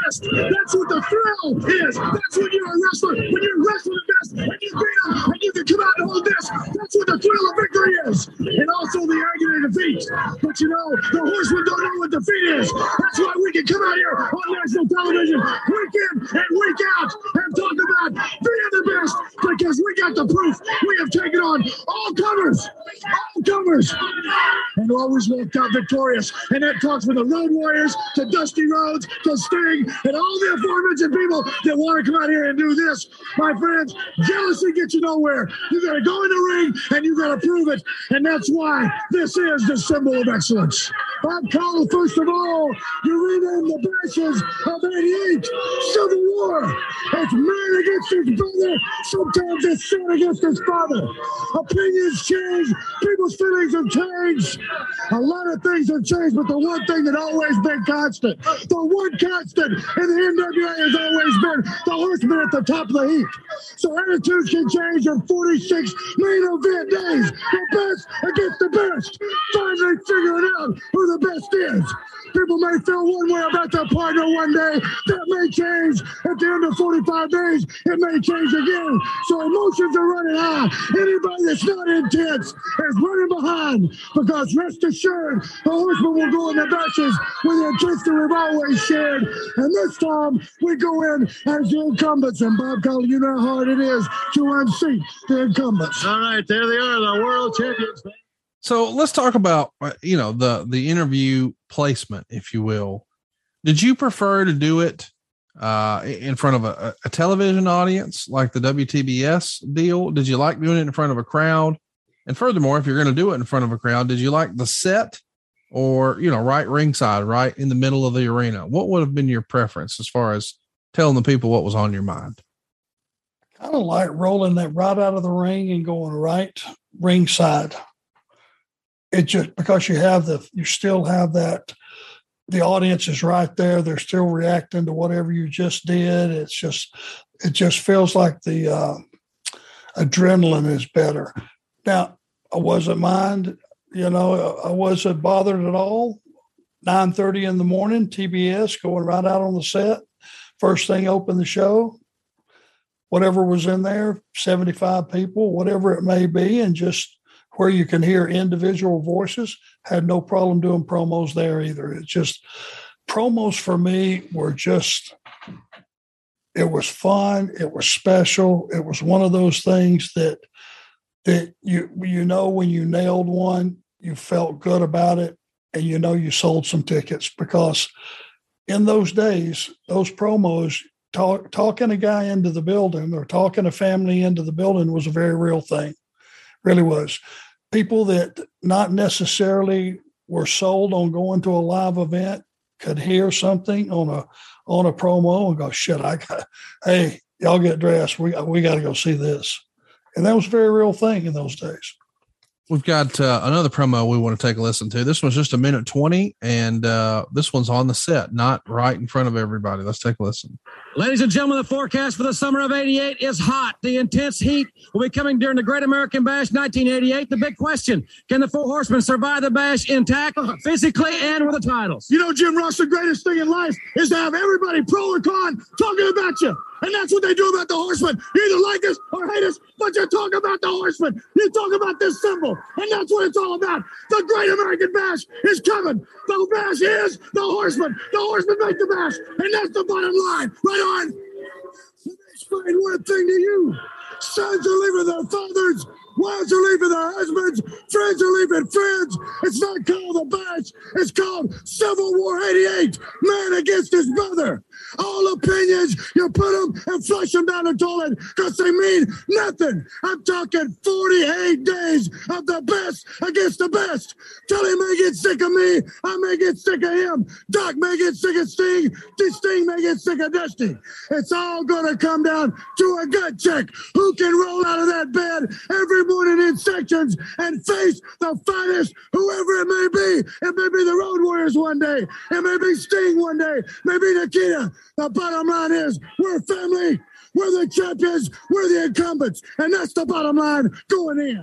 best. That's what the thrill is. That's when you're a wrestler. When you're wrestling the best, and you beat them, and you can come out and hold this. That's what the thrill of victory is. And also the agony of defeat. But you know, the Horsemen don't know what defeat is. That's why we can come out here on national television week in and week out and talk about being the best, because we got the proof. We have taken on all comers, all comers, and always walked out victorious. And that talks from the Road Warriors to Dusty Rhodes to Sting and all the aforementioned people that want to come out here and do this. My friends, jealousy gets you nowhere. You got to go in the ring and you got to prove it. And that's why this is the symbol of excellence. Bob Caudle, first of all, you rename the Bashes of eighty-eight Civil War. It's man against his brother. Sometimes it's son against his father. Opinions change. People's feelings have changed. A lot of things have changed, but the one thing that always been constant, the one constant in the N W A has always been the Horsemen at the top of the heap. So attitudes can change in forty-six main event days. The best against the best. Finally figuring out who the best is. People may feel one way about their partner one day. That may change at the end of forty-five days. It may change again. So emotions are running high. Anybody that's not intense is running behind, because rest assured, the Horsemen will go in the Bashes with the intensity we've always shared. And this time, we go in as the incumbents. And Bob Caudle, you know how hard it is to unseat the incumbents. All right, there they are, the world champions. So let's talk about, you know, the, the interview placement, if you will. Did you prefer to do it uh, in front of a, a television audience like the W T B S deal? Did you like doing it in front of a crowd? And furthermore, if you're going to do it in front of a crowd, did you like the set or, you know, right ringside, right in the middle of the arena? What would have been your preference as far as telling the people what was on your mind? Kind of like rolling that right out of the ring and going right ringside. It just, because you have the, you still have that, the audience is right there. They're still reacting to whatever you just did. It's just, it just feels like the uh, adrenaline is better. Now, I wasn't mind, you know, I wasn't bothered at all. nine thirty in the morning, T B S, going right out on the set. First thing, open the show. Whatever was in there, seventy-five people, whatever it may be, and just where you can hear individual voices, had no problem doing promos there either. It's just, promos for me were just, it was fun. It was special. It was one of those things that, that you, you know, when you nailed one, you felt good about it, and you know, you sold some tickets, because in those days, those promos, talk, talking a guy into the building or talking a family into the building was a very real thing. Really was. People that not necessarily were sold on going to a live event could hear something on a on a promo and go, shit, I got, hey, y'all get dressed. We we got to go see this. And that was a very real thing in those days. We've got uh, another promo we want to take a listen to. This one's just a minute twenty, and uh, this one's on the set, not right in front of everybody. Let's take a listen. Ladies and gentlemen, the forecast for the summer of eighty-eight is hot. The intense heat will be coming during the Great American Bash nineteen eighty-eight. The big question, can the Four Horsemen survive the Bash intact, physically and with the titles? You know, Jim Ross, the greatest thing in life is to have everybody pro or con talking about you. And that's what they do about the Horsemen. You either like us or hate us, but you talk about the Horsemen. You talk about this symbol, and that's what it's all about. The Great American Bash is coming. The Bash is the Horsemen. The Horsemen make the Bash, and that's the bottom line. Right on. Let me explain one thing to you. Sons are leaving their fathers. Wives are leaving their husbands. Friends are leaving friends. It's not called the Bash. It's called Civil War eighty-eight. Man against his brother. All opinions, you put them and flush them down the toilet because they mean nothing. I'm talking forty-eight days of the best against the best. Tully may get sick of me. I may get sick of him. Doc may get sick of Sting. Sting may get sick of Dusty. It's all going to come down to a gut check. Who can roll out of that bed every morning in sections and face the finest, whoever it may be. It may be the Road Warriors one day. It may be Sting one day. Maybe Nikita. The bottom line is we're family. We're the champions. We're the incumbents. And that's the bottom line going in.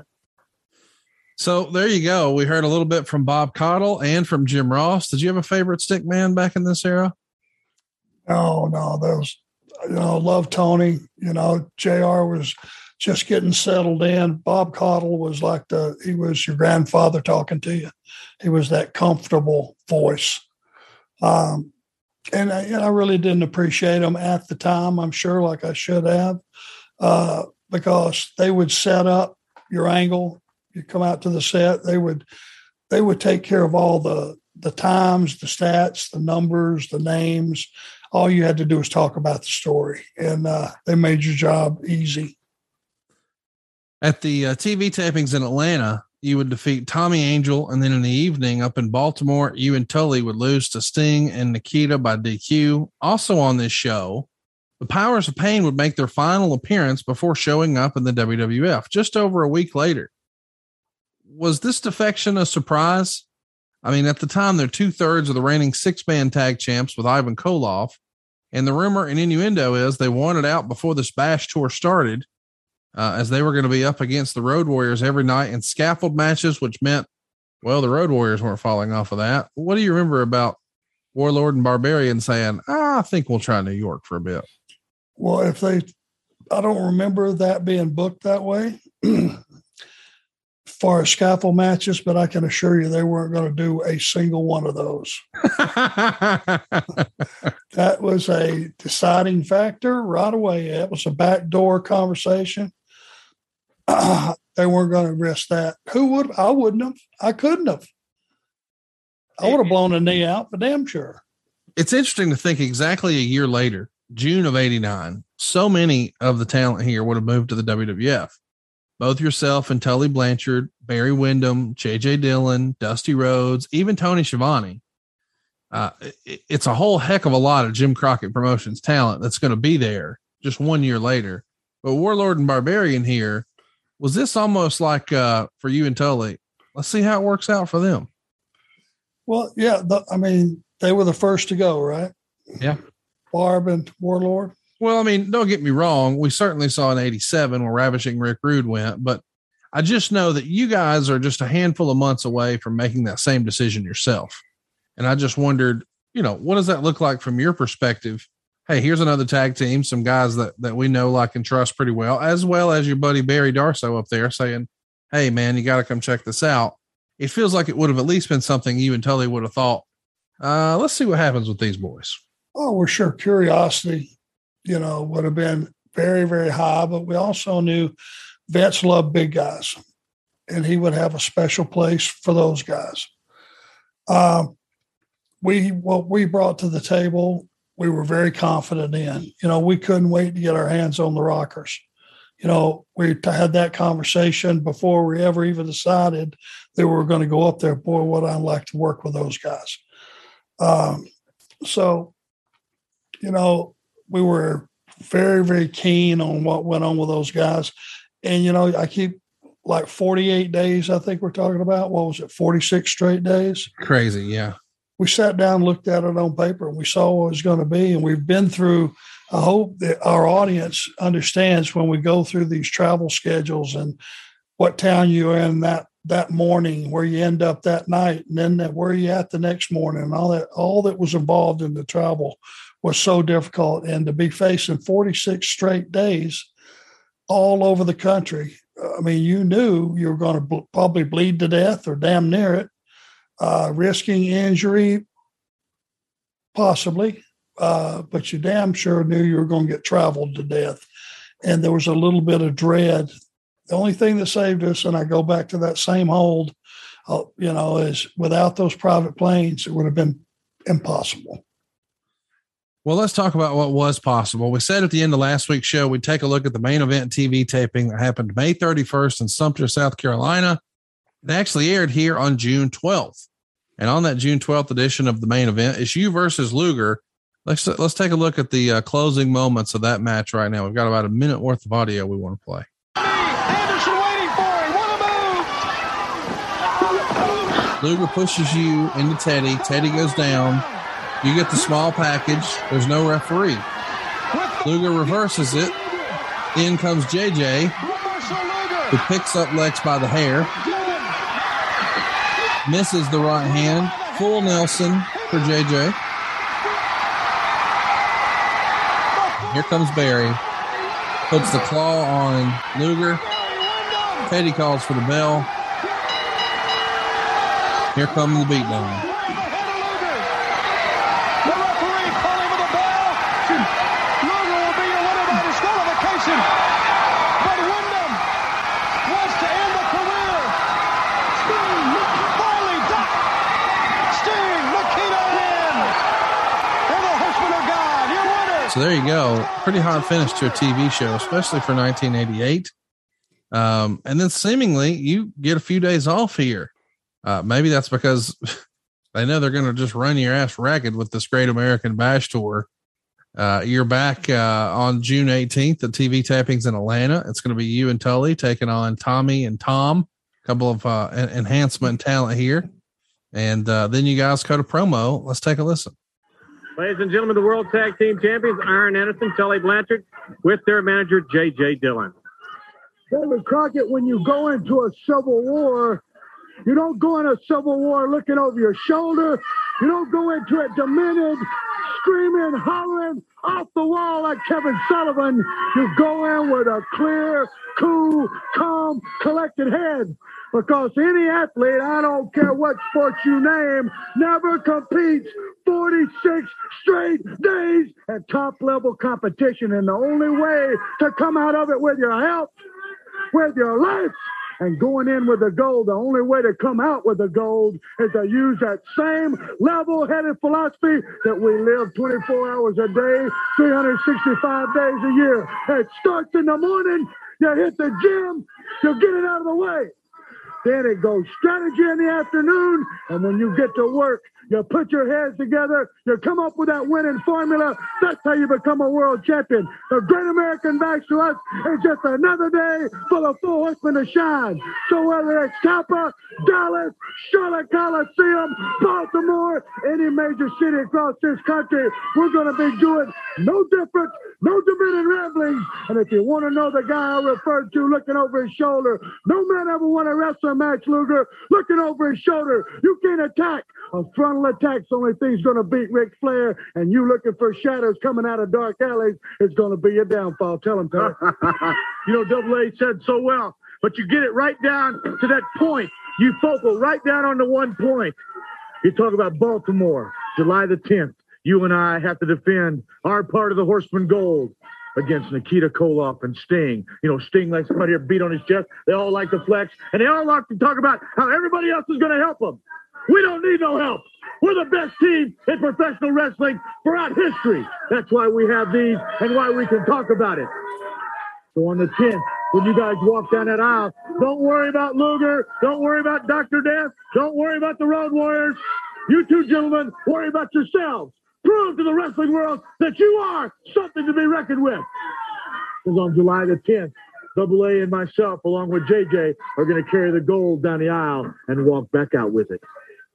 So there you go. We heard a little bit from Bob Caudle and from Jim Ross. Did you have a favorite stick man back in this era? Oh, no, those, you know, love Tony. You know, J R was just getting settled in. Bob Caudle was like the, he was your grandfather talking to you. He was that comfortable voice. Um, and, I, and I really didn't appreciate him at the time, I'm sure, like I should have, uh, because they would set up your angle. You come out to the set, they would, they would take care of all the, the times, the stats, the numbers, the names. All you had to do was talk about the story, and uh, they made your job easy. At the uh, T V tapings in Atlanta, you would defeat Tommy Angel, and then in the evening up in Baltimore, you and Tully would lose to Sting and Nikita by D Q. Also on this show, the Powers of Pain would make their final appearance before showing up in the W W F just over a week later. Was this defection a surprise? I mean, at the time, they're two thirds of the reigning six-man tag champs with Ivan Koloff. And the rumor and innuendo is they wanted out before this Bash tour started, uh, as they were going to be up against the Road Warriors every night in scaffold matches, which meant, well, the Road Warriors weren't falling off of that. What do you remember about Warlord and Barbarian saying, ah, I think we'll try New York for a bit? Well, if they, I don't remember that being booked that way. Far as scaffold matches, but I can assure you they weren't going to do a single one of those. That was a deciding factor right away. It was a backdoor conversation. Uh, they weren't going to risk that. Who would? I wouldn't have. I couldn't have. I would have blown a knee out, but damn sure. It's interesting to think exactly a year later, June of eighty-nine, so many of the talent here would have moved to the W W F. Both yourself and Tully Blanchard, Barry Windham, J J Dillon, Dusty Rhodes, even Tony Schiavone. Uh, it, it's a whole heck of a lot of Jim Crockett Promotions talent that's going to be there just one year later. But Warlord and Barbarian here, was this almost like uh, for you and Tully? Let's see how it works out for them. Well, yeah, the, I mean, they were the first to go, right? Yeah. Barb and Warlord. Well, I mean, don't get me wrong. We certainly saw in eighty-seven where Ravishing Rick Rude went, but I just know that you guys are just a handful of months away from making that same decision yourself. And I just wondered, you know, what does that look like from your perspective? Hey, here's another tag team, some guys that, that we know, like, and trust pretty well, as well as your buddy Barry Darsow up there saying, hey man, you got to come check this out. It feels like it would have at least been something you and Tully would have thought, uh, let's see what happens with these boys. Oh, we're sure curiosity, you know, would have been very, very high, but we also knew Vince loved big guys, and he would have a special place for those guys. Um, we, what we brought to the table, we were very confident in. You know, we couldn't wait to get our hands on the Rockers. You know, we had that conversation before we ever even decided that we were going to go up there. Boy, would I like to work with those guys. Um, so, you know, we were very, very keen on what went on with those guys. And, you know, I keep like forty-eight days, I think we're talking about. What was it? forty-six straight days. Crazy. Yeah. We sat down, looked at it on paper, and we saw what it was going to be. And we've been through, I hope that our audience understands when we go through these travel schedules and what town you're in that, that morning, where you end up that night, and then that, where you at the next morning, and all that, all that was involved in the travel was so difficult. And to be facing forty-six straight days all over the country, I mean, you knew you were going to bl- probably bleed to death or damn near it, uh, risking injury, possibly, uh, but you damn sure knew you were going to get traveled to death. And there was a little bit of dread. The only thing that saved us, and I go back to that same hold, uh, you know, is without those private planes, it would have been impossible. Well, let's talk about what was possible. We said at the end of last week's show, we'd take a look at the main event T V taping that happened May thirty-first in Sumter, South Carolina. It actually aired here on June twelfth. And on that June twelfth edition of the main event, it's you versus Luger. Let's, let's take a look at the uh, closing moments of that match right now. We've got about a minute worth of audio we want to play. Anderson waiting for him. What a move! Luger pushes you into Teddy. Teddy goes down. You get the small package. There's no referee. Luger reverses it. In comes J J, who picks up Lex by the hair. Misses the right hand. Full Nelson for J J. Here comes Barry. Puts the claw on Luger. Teddy calls for the bell. Here comes the beatdown. The referee calling for the bell. Luger will be your winner by disqualification. But Wyndham wants to end the career. Sting, Foley, Doc, Sting, Makita in. And the Horsemen of God, your winner. So there you go. Pretty hot finish to a T V show, especially for nineteen eighty-eight. Um, and then seemingly you get a few days off here. Uh, maybe that's because they know they're going to just run your ass ragged with this Great American Bash Tour. Uh, you're back uh, on June eighteenth at T V Tappings in Atlanta. It's going to be you and Tully taking on Tommy and Tom, a couple of uh, enhancement talent here. And uh, then you guys cut a promo. Let's take a listen. Ladies and gentlemen, the World Tag Team Champions, Arn Anderson, Tully Blanchard, with their manager, J J Dillon. David Crockett, when you go into a civil war, you don't go in a civil war looking over your shoulder. You don't go into it demented, screaming, hollering, off the wall like Kevin Sullivan. You go in with a clear, cool, calm, collected head. Because any athlete, I don't care what sport you name, never competes forty-six straight days at top-level competition. And the only way to come out of it with your health, with your life, and going in with the gold, the only way to come out with the gold is to use that same level-headed philosophy that we live twenty-four hours a day, three hundred sixty-five days a year. It starts in the morning, you hit the gym, you get it out of the way. Then it goes strategy in the afternoon, and when you get to work, you put your heads together, you come up with that winning formula. That's how you become a world champion. The Great American Bash to us is just another day for the four horsemen to shine. So whether it's Tampa, Dallas, Charlotte Coliseum, Baltimore, any major city across this country, we're going to be doing no different, no diminished ramblings. And if you want to know the guy I referred to looking over his shoulder, no man ever won a wrestling match, Luger, looking over his shoulder. You can't attack. A frontal attack's the only thing's going to beat Ric Flair, and you looking for shadows coming out of dark alleys is going to be your downfall. Tell him, Tell him. You know, Double A said so well, but you get it right down to that point. You focal right down on the one point. You talk about Baltimore, July the tenth. You and I have to defend our part of the Horseman Gold against Nikita Koloff and Sting. You know, Sting likes to come out here, beat on his chest. They all like to flex, and they all like to talk about how everybody else is going to help them. We don't need no help. We're the best team in professional wrestling throughout history. That's why we have these and why we can talk about it. So on the tenth, when you guys walk down that aisle, don't worry about Luger. Don't worry about Doctor Death. Don't worry about the Road Warriors. You two gentlemen, worry about yourselves. Prove to the wrestling world that you are something to be reckoned with. Because on July the tenth, Double A and myself, along with J J, are going to carry the gold down the aisle and walk back out with it.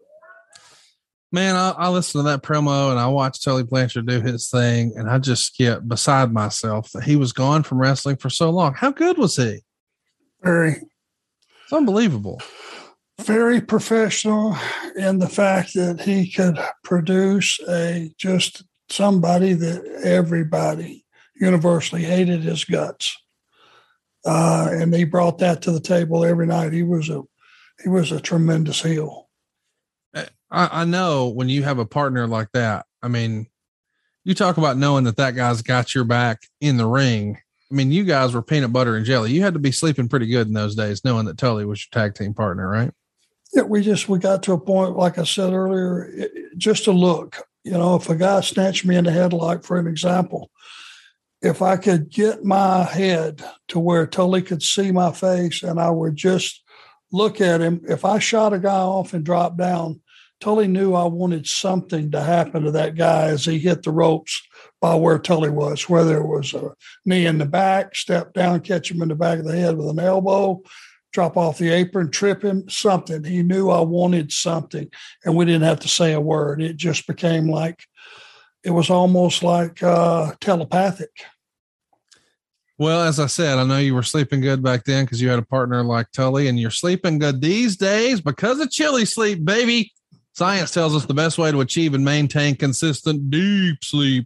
Man, I, I listened to that promo and I watched Tully Blanchard do his thing, and I just get beside myself that he was gone from wrestling for so long. How good was he? Very. It's unbelievable. Very professional in the fact that he could produce a just somebody that everybody universally hated his guts. Uh, and he brought that to the table every night. He was a, he was a tremendous heel. I, I know when you have a partner like that, I mean, you talk about knowing that that guy's got your back in the ring. I mean, you guys were peanut butter and jelly. You had to be sleeping pretty good in those days, knowing that Tully was your tag team partner, right? Yeah, we just, we got to a point, like I said earlier, it, just a look, you know, if a guy snatched me in the headlock, for an example, if I could get my head to where Tully could see my face and I would just look at him, if I shot a guy off and dropped down, Tully knew I wanted something to happen to that guy as he hit the ropes by where Tully was, whether it was a knee in the back, step down, catch him in the back of the head with an elbow, drop off the apron, trip him, something. He knew I wanted something, and we didn't have to say a word. It just became like, it was almost like uh, telepathic. Well, as I said, I know you were sleeping good back then because you had a partner like Tully, and you're sleeping good these days because of chili sleep, baby. Science tells us the best way to achieve and maintain consistent deep sleep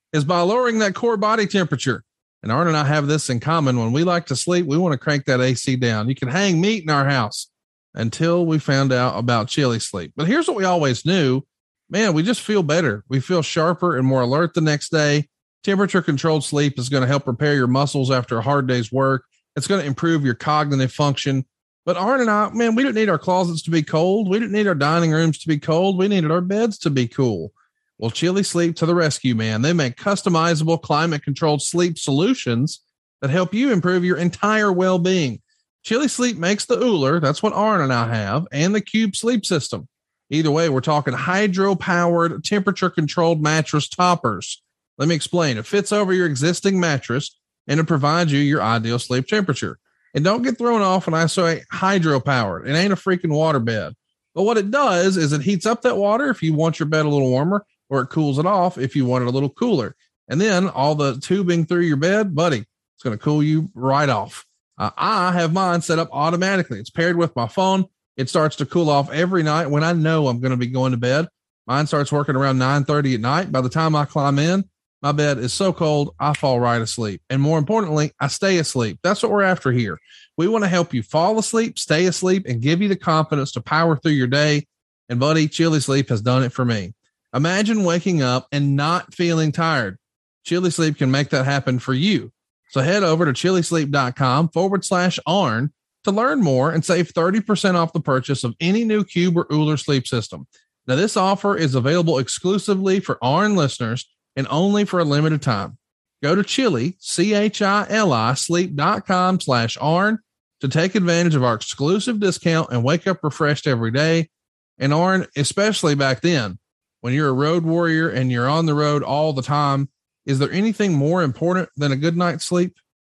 is by lowering that core body temperature. And Arn and I have this in common. When we like to sleep, we want to crank that A C down. You can hang meat in our house until we found out about Chili Sleep. But here's what we always knew. Man, we just feel better. We feel sharper and more alert the next day. Temperature controlled sleep is going to help repair your muscles after a hard day's work. It's going to improve your cognitive function. But Arn and I, man, we didn't need our closets to be cold. We didn't need our dining rooms to be cold. We needed our beds to be cool. Well, Chili Sleep to the rescue, man. They make customizable climate controlled sleep solutions that help you improve your entire well-being. Chili Sleep makes the Ooler. That's what Arn and I have, and the Cube sleep system. Either way, we're talking hydro powered temperature controlled mattress toppers. Let me explain. It fits over your existing mattress and it provides you your ideal sleep temperature. And don't get thrown off when I say hydro powered. It ain't a freaking water bed. But what it does is it heats up that water if you want your bed a little warmer, or it cools it off if you want it a little cooler. And then all the tubing through your bed, buddy, it's going to cool you right off. Uh, I have mine set up automatically. It's paired with my phone. It starts to cool off every night when I know I'm going to be going to bed. Mine starts working around nine thirty at night. By the time I climb in, my bed is so cold, I fall right asleep. And more importantly, I stay asleep. That's what we're after here. We want to help you fall asleep, stay asleep, and give you the confidence to power through your day. And buddy, Chili Sleep has done it for me. Imagine waking up and not feeling tired. Chili Sleep can make that happen for you. So head over to chilisleep.com forward slash Arn to learn more and save thirty percent off the purchase of any new Cube or Ooler sleep system. Now, this offer is available exclusively for Arn listeners and only for a limited time. Go to Chili, C H I L I, sleep.com slash Arn to take advantage of our exclusive discount and wake up refreshed every day. And Arn, especially back then, when you're a road warrior and you're on the road all the time, is there anything more important than a good night's sleep?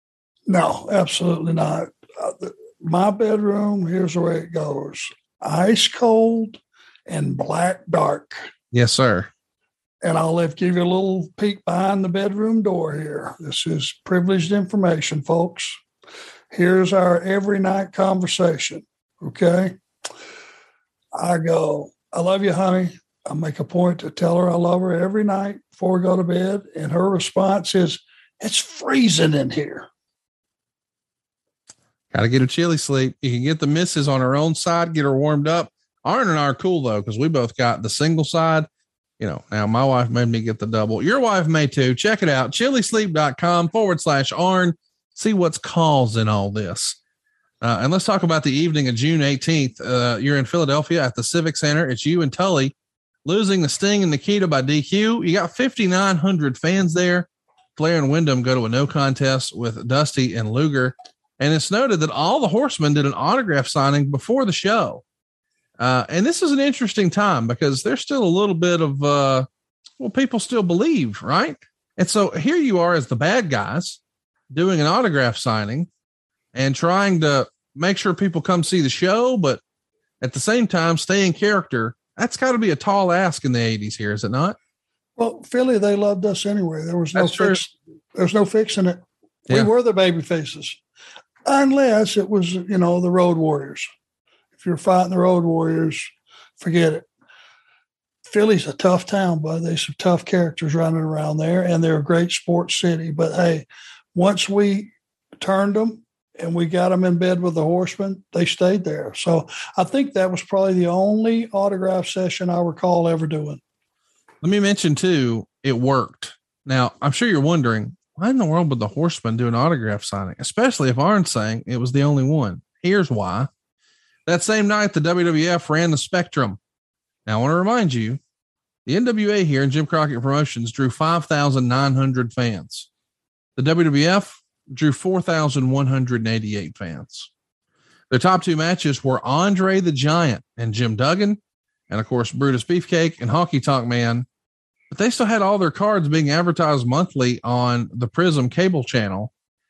No, absolutely not. Uh, the, my bedroom, here's the way it goes. Ice cold and black dark. Yes, sir. And I'll let give you a little peek behind the bedroom door here. This is privileged information, folks. Here's our every night conversation. Okay. I go, I love you, honey. I make a point to tell her I love her every night before we go to bed. And her response is, it's freezing in here. Got to get a Chili Sleep. You can get the missus on her own side, get her warmed up. Arn and I are cool though, because we both got the single side. You know, now my wife made me get the double. Your wife may too. Check it out. chilisleep.com forward slash Arn. See what's causing all this. Uh, and let's talk about the evening of June eighteenth. Uh, you're in Philadelphia at the Civic Center. It's you and Tully losing the Sting and Nikita by D Q. You got fifty-nine hundred fans there. Flair and Wyndham go to a no contest with Dusty and Luger. And it's noted that all the horsemen did an autograph signing before the show. Uh, and this is an interesting time because there's still a little bit of, uh, well, people still believe, right? And so here you are as the bad guys doing an autograph signing and trying to make sure people come see the show, but at the same time, stay in character. That's got to be a tall ask in the eighties here, is it not? Well, Philly, they loved us anyway. There was no fix, there was no fixing it. We Yeah. were the baby faces, unless it was, you know, the Road Warriors. If you're fighting the Road Warriors, forget it. Philly's a tough town, but there's some tough characters running around there, and they're a great sports city. But hey, once we turned them and we got them in bed with the Horsemen, they stayed there. So I think that was probably the only autograph session I recall ever doing. Let me mention too, it worked. Now, I'm sure you're wondering, why in the world would the Horsemen do an autograph signing, especially if Arn's saying it was the only one? Here's why. That same night, the W W F ran the Spectrum. Now, I want to remind you, the N W A here in Jim Crockett Promotions drew five thousand nine hundred fans. The W W F drew four thousand one hundred eighty-eight fans. Their top two matches were Andre the Giant and Jim Duggan, and of course, Brutus Beefcake and Honky Tonk Man. But they still had all their cards being advertised monthly on the Prism cable channel.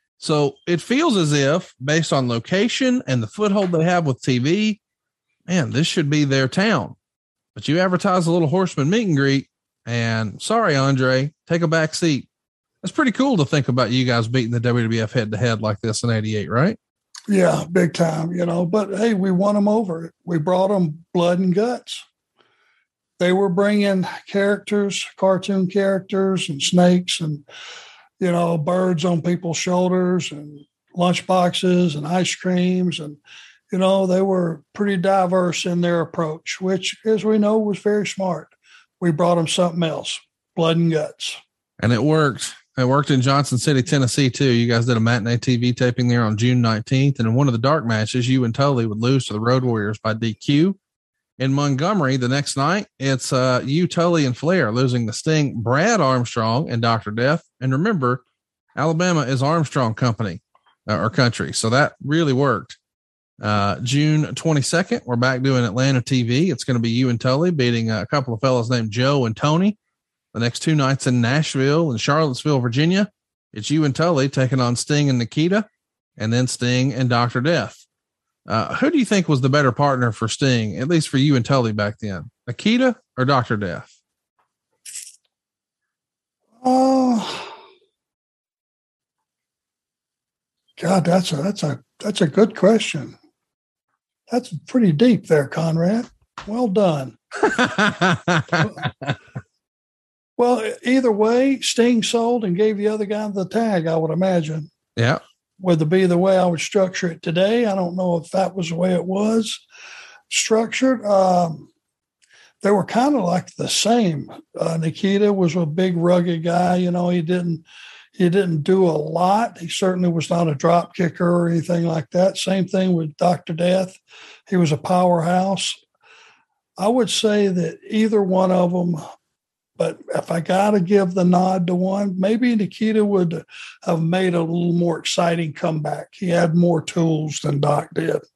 So it feels as if, based on location and the foothold they have with T V, man, this should be their town. But you advertise a little Horseman meet and greet, and sorry, Andre, take a back seat. It's pretty cool to think about you guys beating the W W F head to head like this in eighty-eight, right? Yeah, big time, you know. But hey, we won them over. We brought them blood and guts. they were bringing characters, cartoon characters and snakes and, you know, birds on people's shoulders and lunch boxes and ice creams. And, you know, they were pretty diverse in their approach, which, as we know, was very smart. We brought them something else, blood and guts. And it worked. It worked in Johnson City, Tennessee, too. You guys did a matinee T V taping there on June nineteenth. And in one of the dark matches, you and Tully would lose to the Road Warriors by D Q. In Montgomery the next night, it's uh, you, Tully, and Flair losing to Sting, Brad Armstrong, and Doctor Death. And remember, Alabama is Armstrong Company uh, or country. So that really worked. Uh, June twenty-second, we're back doing Atlanta T V. It's going to be you and Tully beating a couple of fellas named Joe and Tony. The next two nights in Nashville and Charlottesville, Virginia, it's you and Tully taking on Sting and Nikita, and then Sting and Doctor Death. Uh, who do you think was the better partner for Sting, at least for you and Tully back then, Nikita or Doctor Death? Oh, God, that's a, that's a, that's a good question. That's pretty deep there, Conrad. Well done. Well, either way, Sting sold and gave the other guy the tag, I would imagine. Yeah. Would it be the way I would structure it today? I don't know if that was the way it was structured. Um, they were kind of like the same. Uh, Nikita was a big, rugged guy. You know, he didn't he didn't do a lot. He certainly was not a drop kicker or anything like that. Same thing with Doctor Death. He was a powerhouse. I would say that either one of them, but if I got to give the nod to one, maybe Nikita would have made a little more exciting comeback. He had more tools than Doc did. Does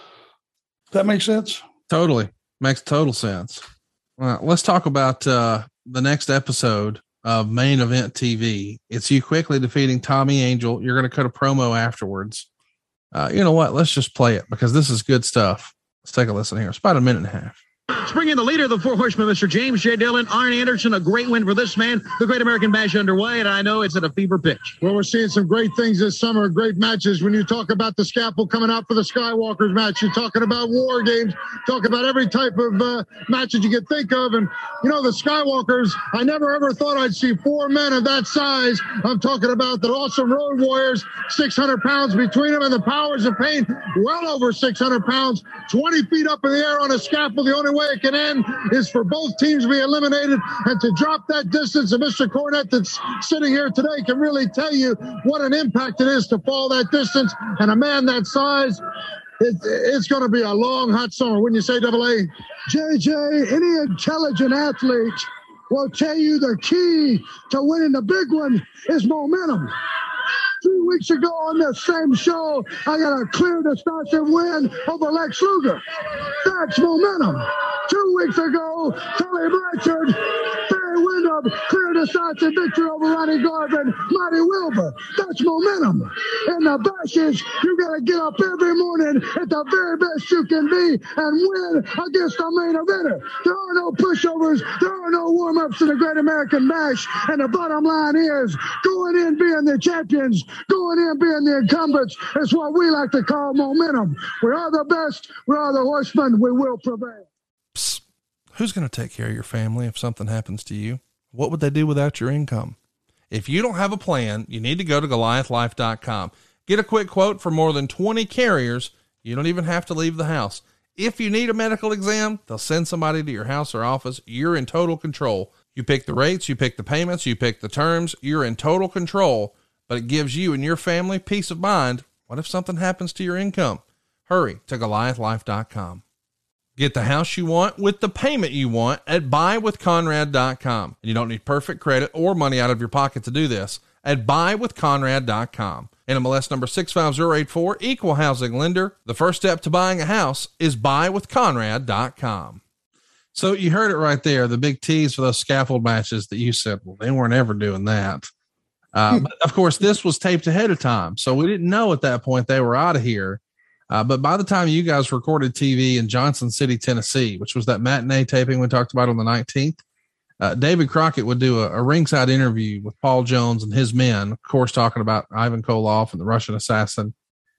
that make sense? Totally. Makes total sense. Well, let's talk about uh, the next episode of Main Event T V. It's you quickly defeating Tommy Angel. You're going to cut a promo afterwards. Uh, you know what? Let's just play it because this is good stuff. Let's take a listen here. It's about a minute and a half. Spring in the leader of the Four Horsemen, Mister James J. Dillon, Arn Anderson, a great win for this man. The Great American Bash underway, and I know it's at a fever pitch. Well, we're seeing some great things this summer, great matches. When you talk about the scalpel coming out for the Skywalkers match, you're talking about war games, talk about every type of uh, match that you could think of. And, you know, the Skywalkers, I never ever thought I'd see four men of that size. I'm talking about the awesome Road Warriors, six hundred pounds between them, and the Powers of Pain, well over six hundred pounds, twenty feet up in the air on a scalpel. The only way it can end is for both teams to be eliminated and to drop that distance. And Mister Cornette that's sitting here today can really tell you what an impact it is to fall that distance. And a man that size, it, it's going to be a long, hot summer. Wouldn't you say, Double A? J J, any intelligent athlete will tell you the key to winning the big one is momentum. Two weeks ago on this same show, I got a clear, decisive win over Lex Luger. That's momentum. Two weeks ago, Tully Blanchard, Barry Windham, clear, decisive victory over Ronnie Garvin, Marty Wilbur. That's momentum. In the bashes, you got to get up every morning at the very best you can be and win against the main eventer. There are no pushovers. There are no warm-ups in the Great American Bash. And the bottom line is going in being the champions, going in being the incumbents is what we like to call momentum. We are the best. We are the horsemen. We will prevail. Psst. Who's going to take care of your family if something happens to you? What would they do without your income? If you don't have a plan, you need to go to Goliath Life dot com. Get a quick quote for more than twenty carriers. You don't even have to leave the house. If you need a medical exam, they'll send somebody to your house or office. You're in total control. You pick the rates, you pick the payments, you pick the terms. You're in total control, but it gives you and your family peace of mind. What if something happens to your income? Hurry to Goliath Life dot com. Get the house you want with the payment you want at buy with conrad dot com. And you don't need perfect credit or money out of your pocket to do this at buy with conrad dot com. N M L S number six five zero eight four, equal housing lender. The first step to buying a house is buy with conrad dot com. So you heard it right there. The big tease for those scaffold matches that you said, well, they weren't ever doing that. Uh, but of course, this was taped ahead of time. So we didn't know at that point they were out of here. Uh, but by the time you guys recorded T V in Johnson City, Tennessee, which was that matinee taping we talked about on the nineteenth, uh, David Crockett would do a, a ringside interview with Paul Jones and his men, of course, talking about Ivan Koloff and the Russian assassin.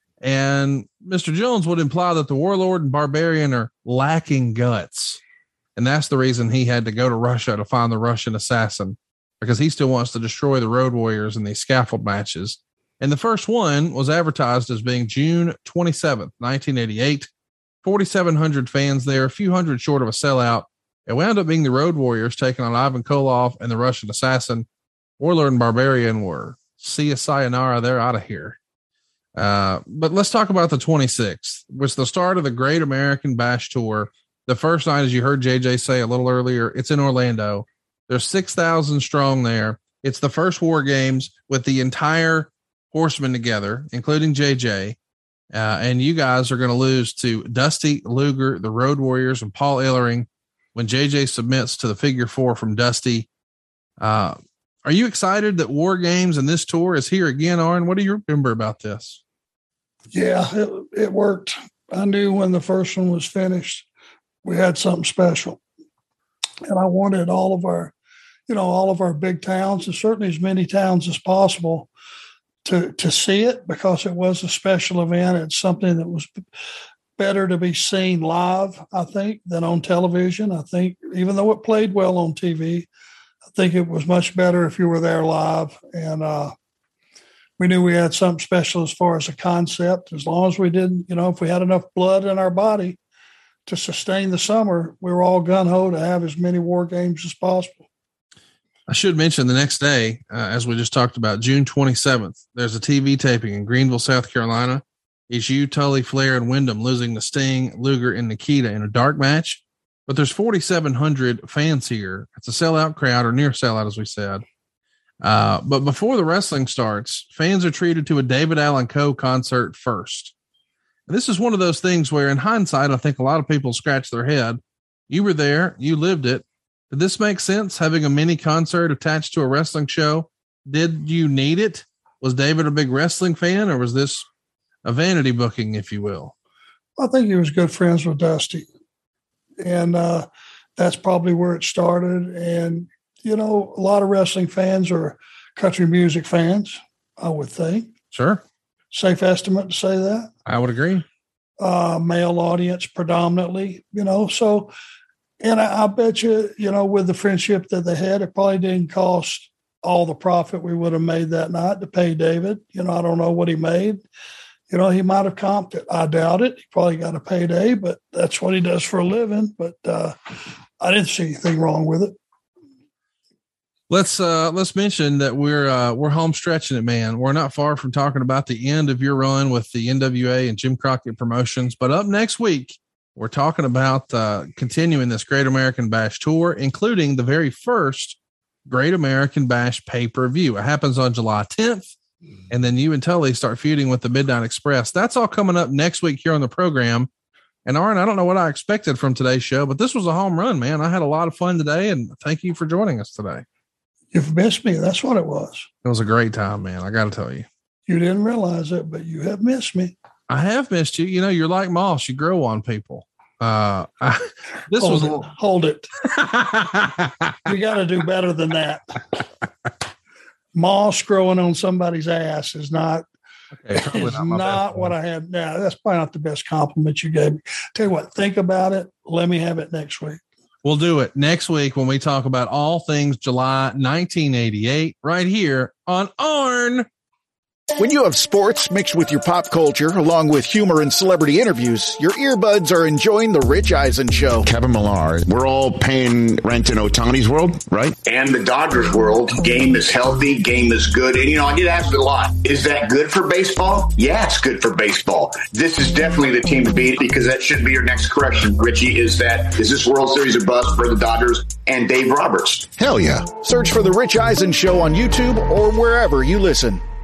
And Mister Jones would imply that the Warlord and Barbarian are lacking guts. And that's the reason he had to go to Russia to find the Russian assassin, because he still wants to destroy the Road Warriors in these scaffold matches. And the first one was advertised as being June twenty-seventh, nineteen eighty-eight. forty-seven hundred fans there, a few hundred short of a sellout. It wound up being the Road Warriors taking on Ivan Koloff and the Russian assassin. Warlord and Barbarian were see a sayonara. They're out of here. Uh, but let's talk about the twenty-sixth, which is the start of the Great American Bash Tour. The first night, as you heard J J say a little earlier, it's in Orlando. There's six thousand strong there. It's the first War Games with the entire Horsemen together, including J J. Uh, and you guys are going to lose to Dusty, Luger, the Road Warriors, and Paul Ellering when J J submits to the figure four from Dusty. Uh, are you excited that War Games and this tour is here again, Arn? What do you remember about this? Yeah, it, it worked. I knew when the first one was finished, we had something special. And I wanted all of our, you know, all of our big towns, and certainly as many towns as possible, to to see it, because it was a special event. It's something that was better to be seen live, I think, than on television. I think even though it played well on T V, I think it was much better if you were there live. And uh, we knew we had something special as far as a concept. As long as we didn't, you know, if we had enough blood in our body to sustain the summer, we were all gung-ho to have as many War Games as possible. I should mention the next day, uh, as we just talked about, June twenty-seventh, there's a T V taping in Greenville, South Carolina. It's you, Tully, Flair, and Wyndham losing to Sting, Luger, and Nikita in a dark match. But there's forty-seven hundred fans here. It's a sellout crowd, or near sellout, as we said. Uh, but before the wrestling starts, fans are treated to a David Allan Coe concert first. And this is one of those things where, in hindsight, I think a lot of people scratch their head. You were there. You lived it. Did this make sense, having a mini concert attached to a wrestling show? Did you need it? Was David a big wrestling fan, or was this a vanity booking, if you will? I think he was good friends with Dusty. And uh, that's probably where it started. And, you know, a lot of wrestling fans are country music fans, I would think. Sure. Safe estimate to say that. I would agree. Uh, male audience predominantly, you know, so, and I, I bet you, you know, with the friendship that they had, it probably didn't cost all the profit we would have made that night to pay David. You know, I don't know what he made. You know, he might have comped it. I doubt it. He probably got a payday, but that's what he does for a living. But uh, I didn't see anything wrong with it. Let's uh, let's mention that we're uh, we're home stretching it, man. We're not far from talking about the end of your run with the N W A and Jim Crockett Promotions. But up next week, we're talking about uh, continuing this Great American Bash tour, including the very first Great American Bash pay-per-view. It happens on July tenth. And then you and Tully start feuding with the Midnight Express. That's all coming up next week here on the program. And Arn, I don't know what I expected from today's show, but this was a home run, man. I had a lot of fun today, and thank you for joining us today. You've missed me. That's what it was. It was a great time, man. I got to tell you. You didn't realize it, but you have missed me. I have missed you. You know, you're like moss. You grow on people. Uh, I, this hold was it. a, hold it. You got to do better than that. Moss growing on somebody's ass is not, okay, is not, not what I had. Now, that's probably not the best compliment you gave me. Tell you what, think about it. Let me have it next week. We'll do it next week when we talk about all things July nineteen eighty-eight right here on Arn. When you have sports mixed with your pop culture, along with humor and celebrity interviews, your earbuds are enjoying The Rich Eisen Show. Kevin Millar, we're all paying rent in Ohtani's world, right? And the Dodgers world. Game is healthy, game is good. And, you know, I get asked a lot, is that good for baseball? Yeah, it's good for baseball. This is definitely the team to beat, because that should be your next correction, Richie, is that, is this World Series a bust for the Dodgers and Dave Roberts? Hell yeah. Search for The Rich Eisen Show on YouTube or wherever you listen.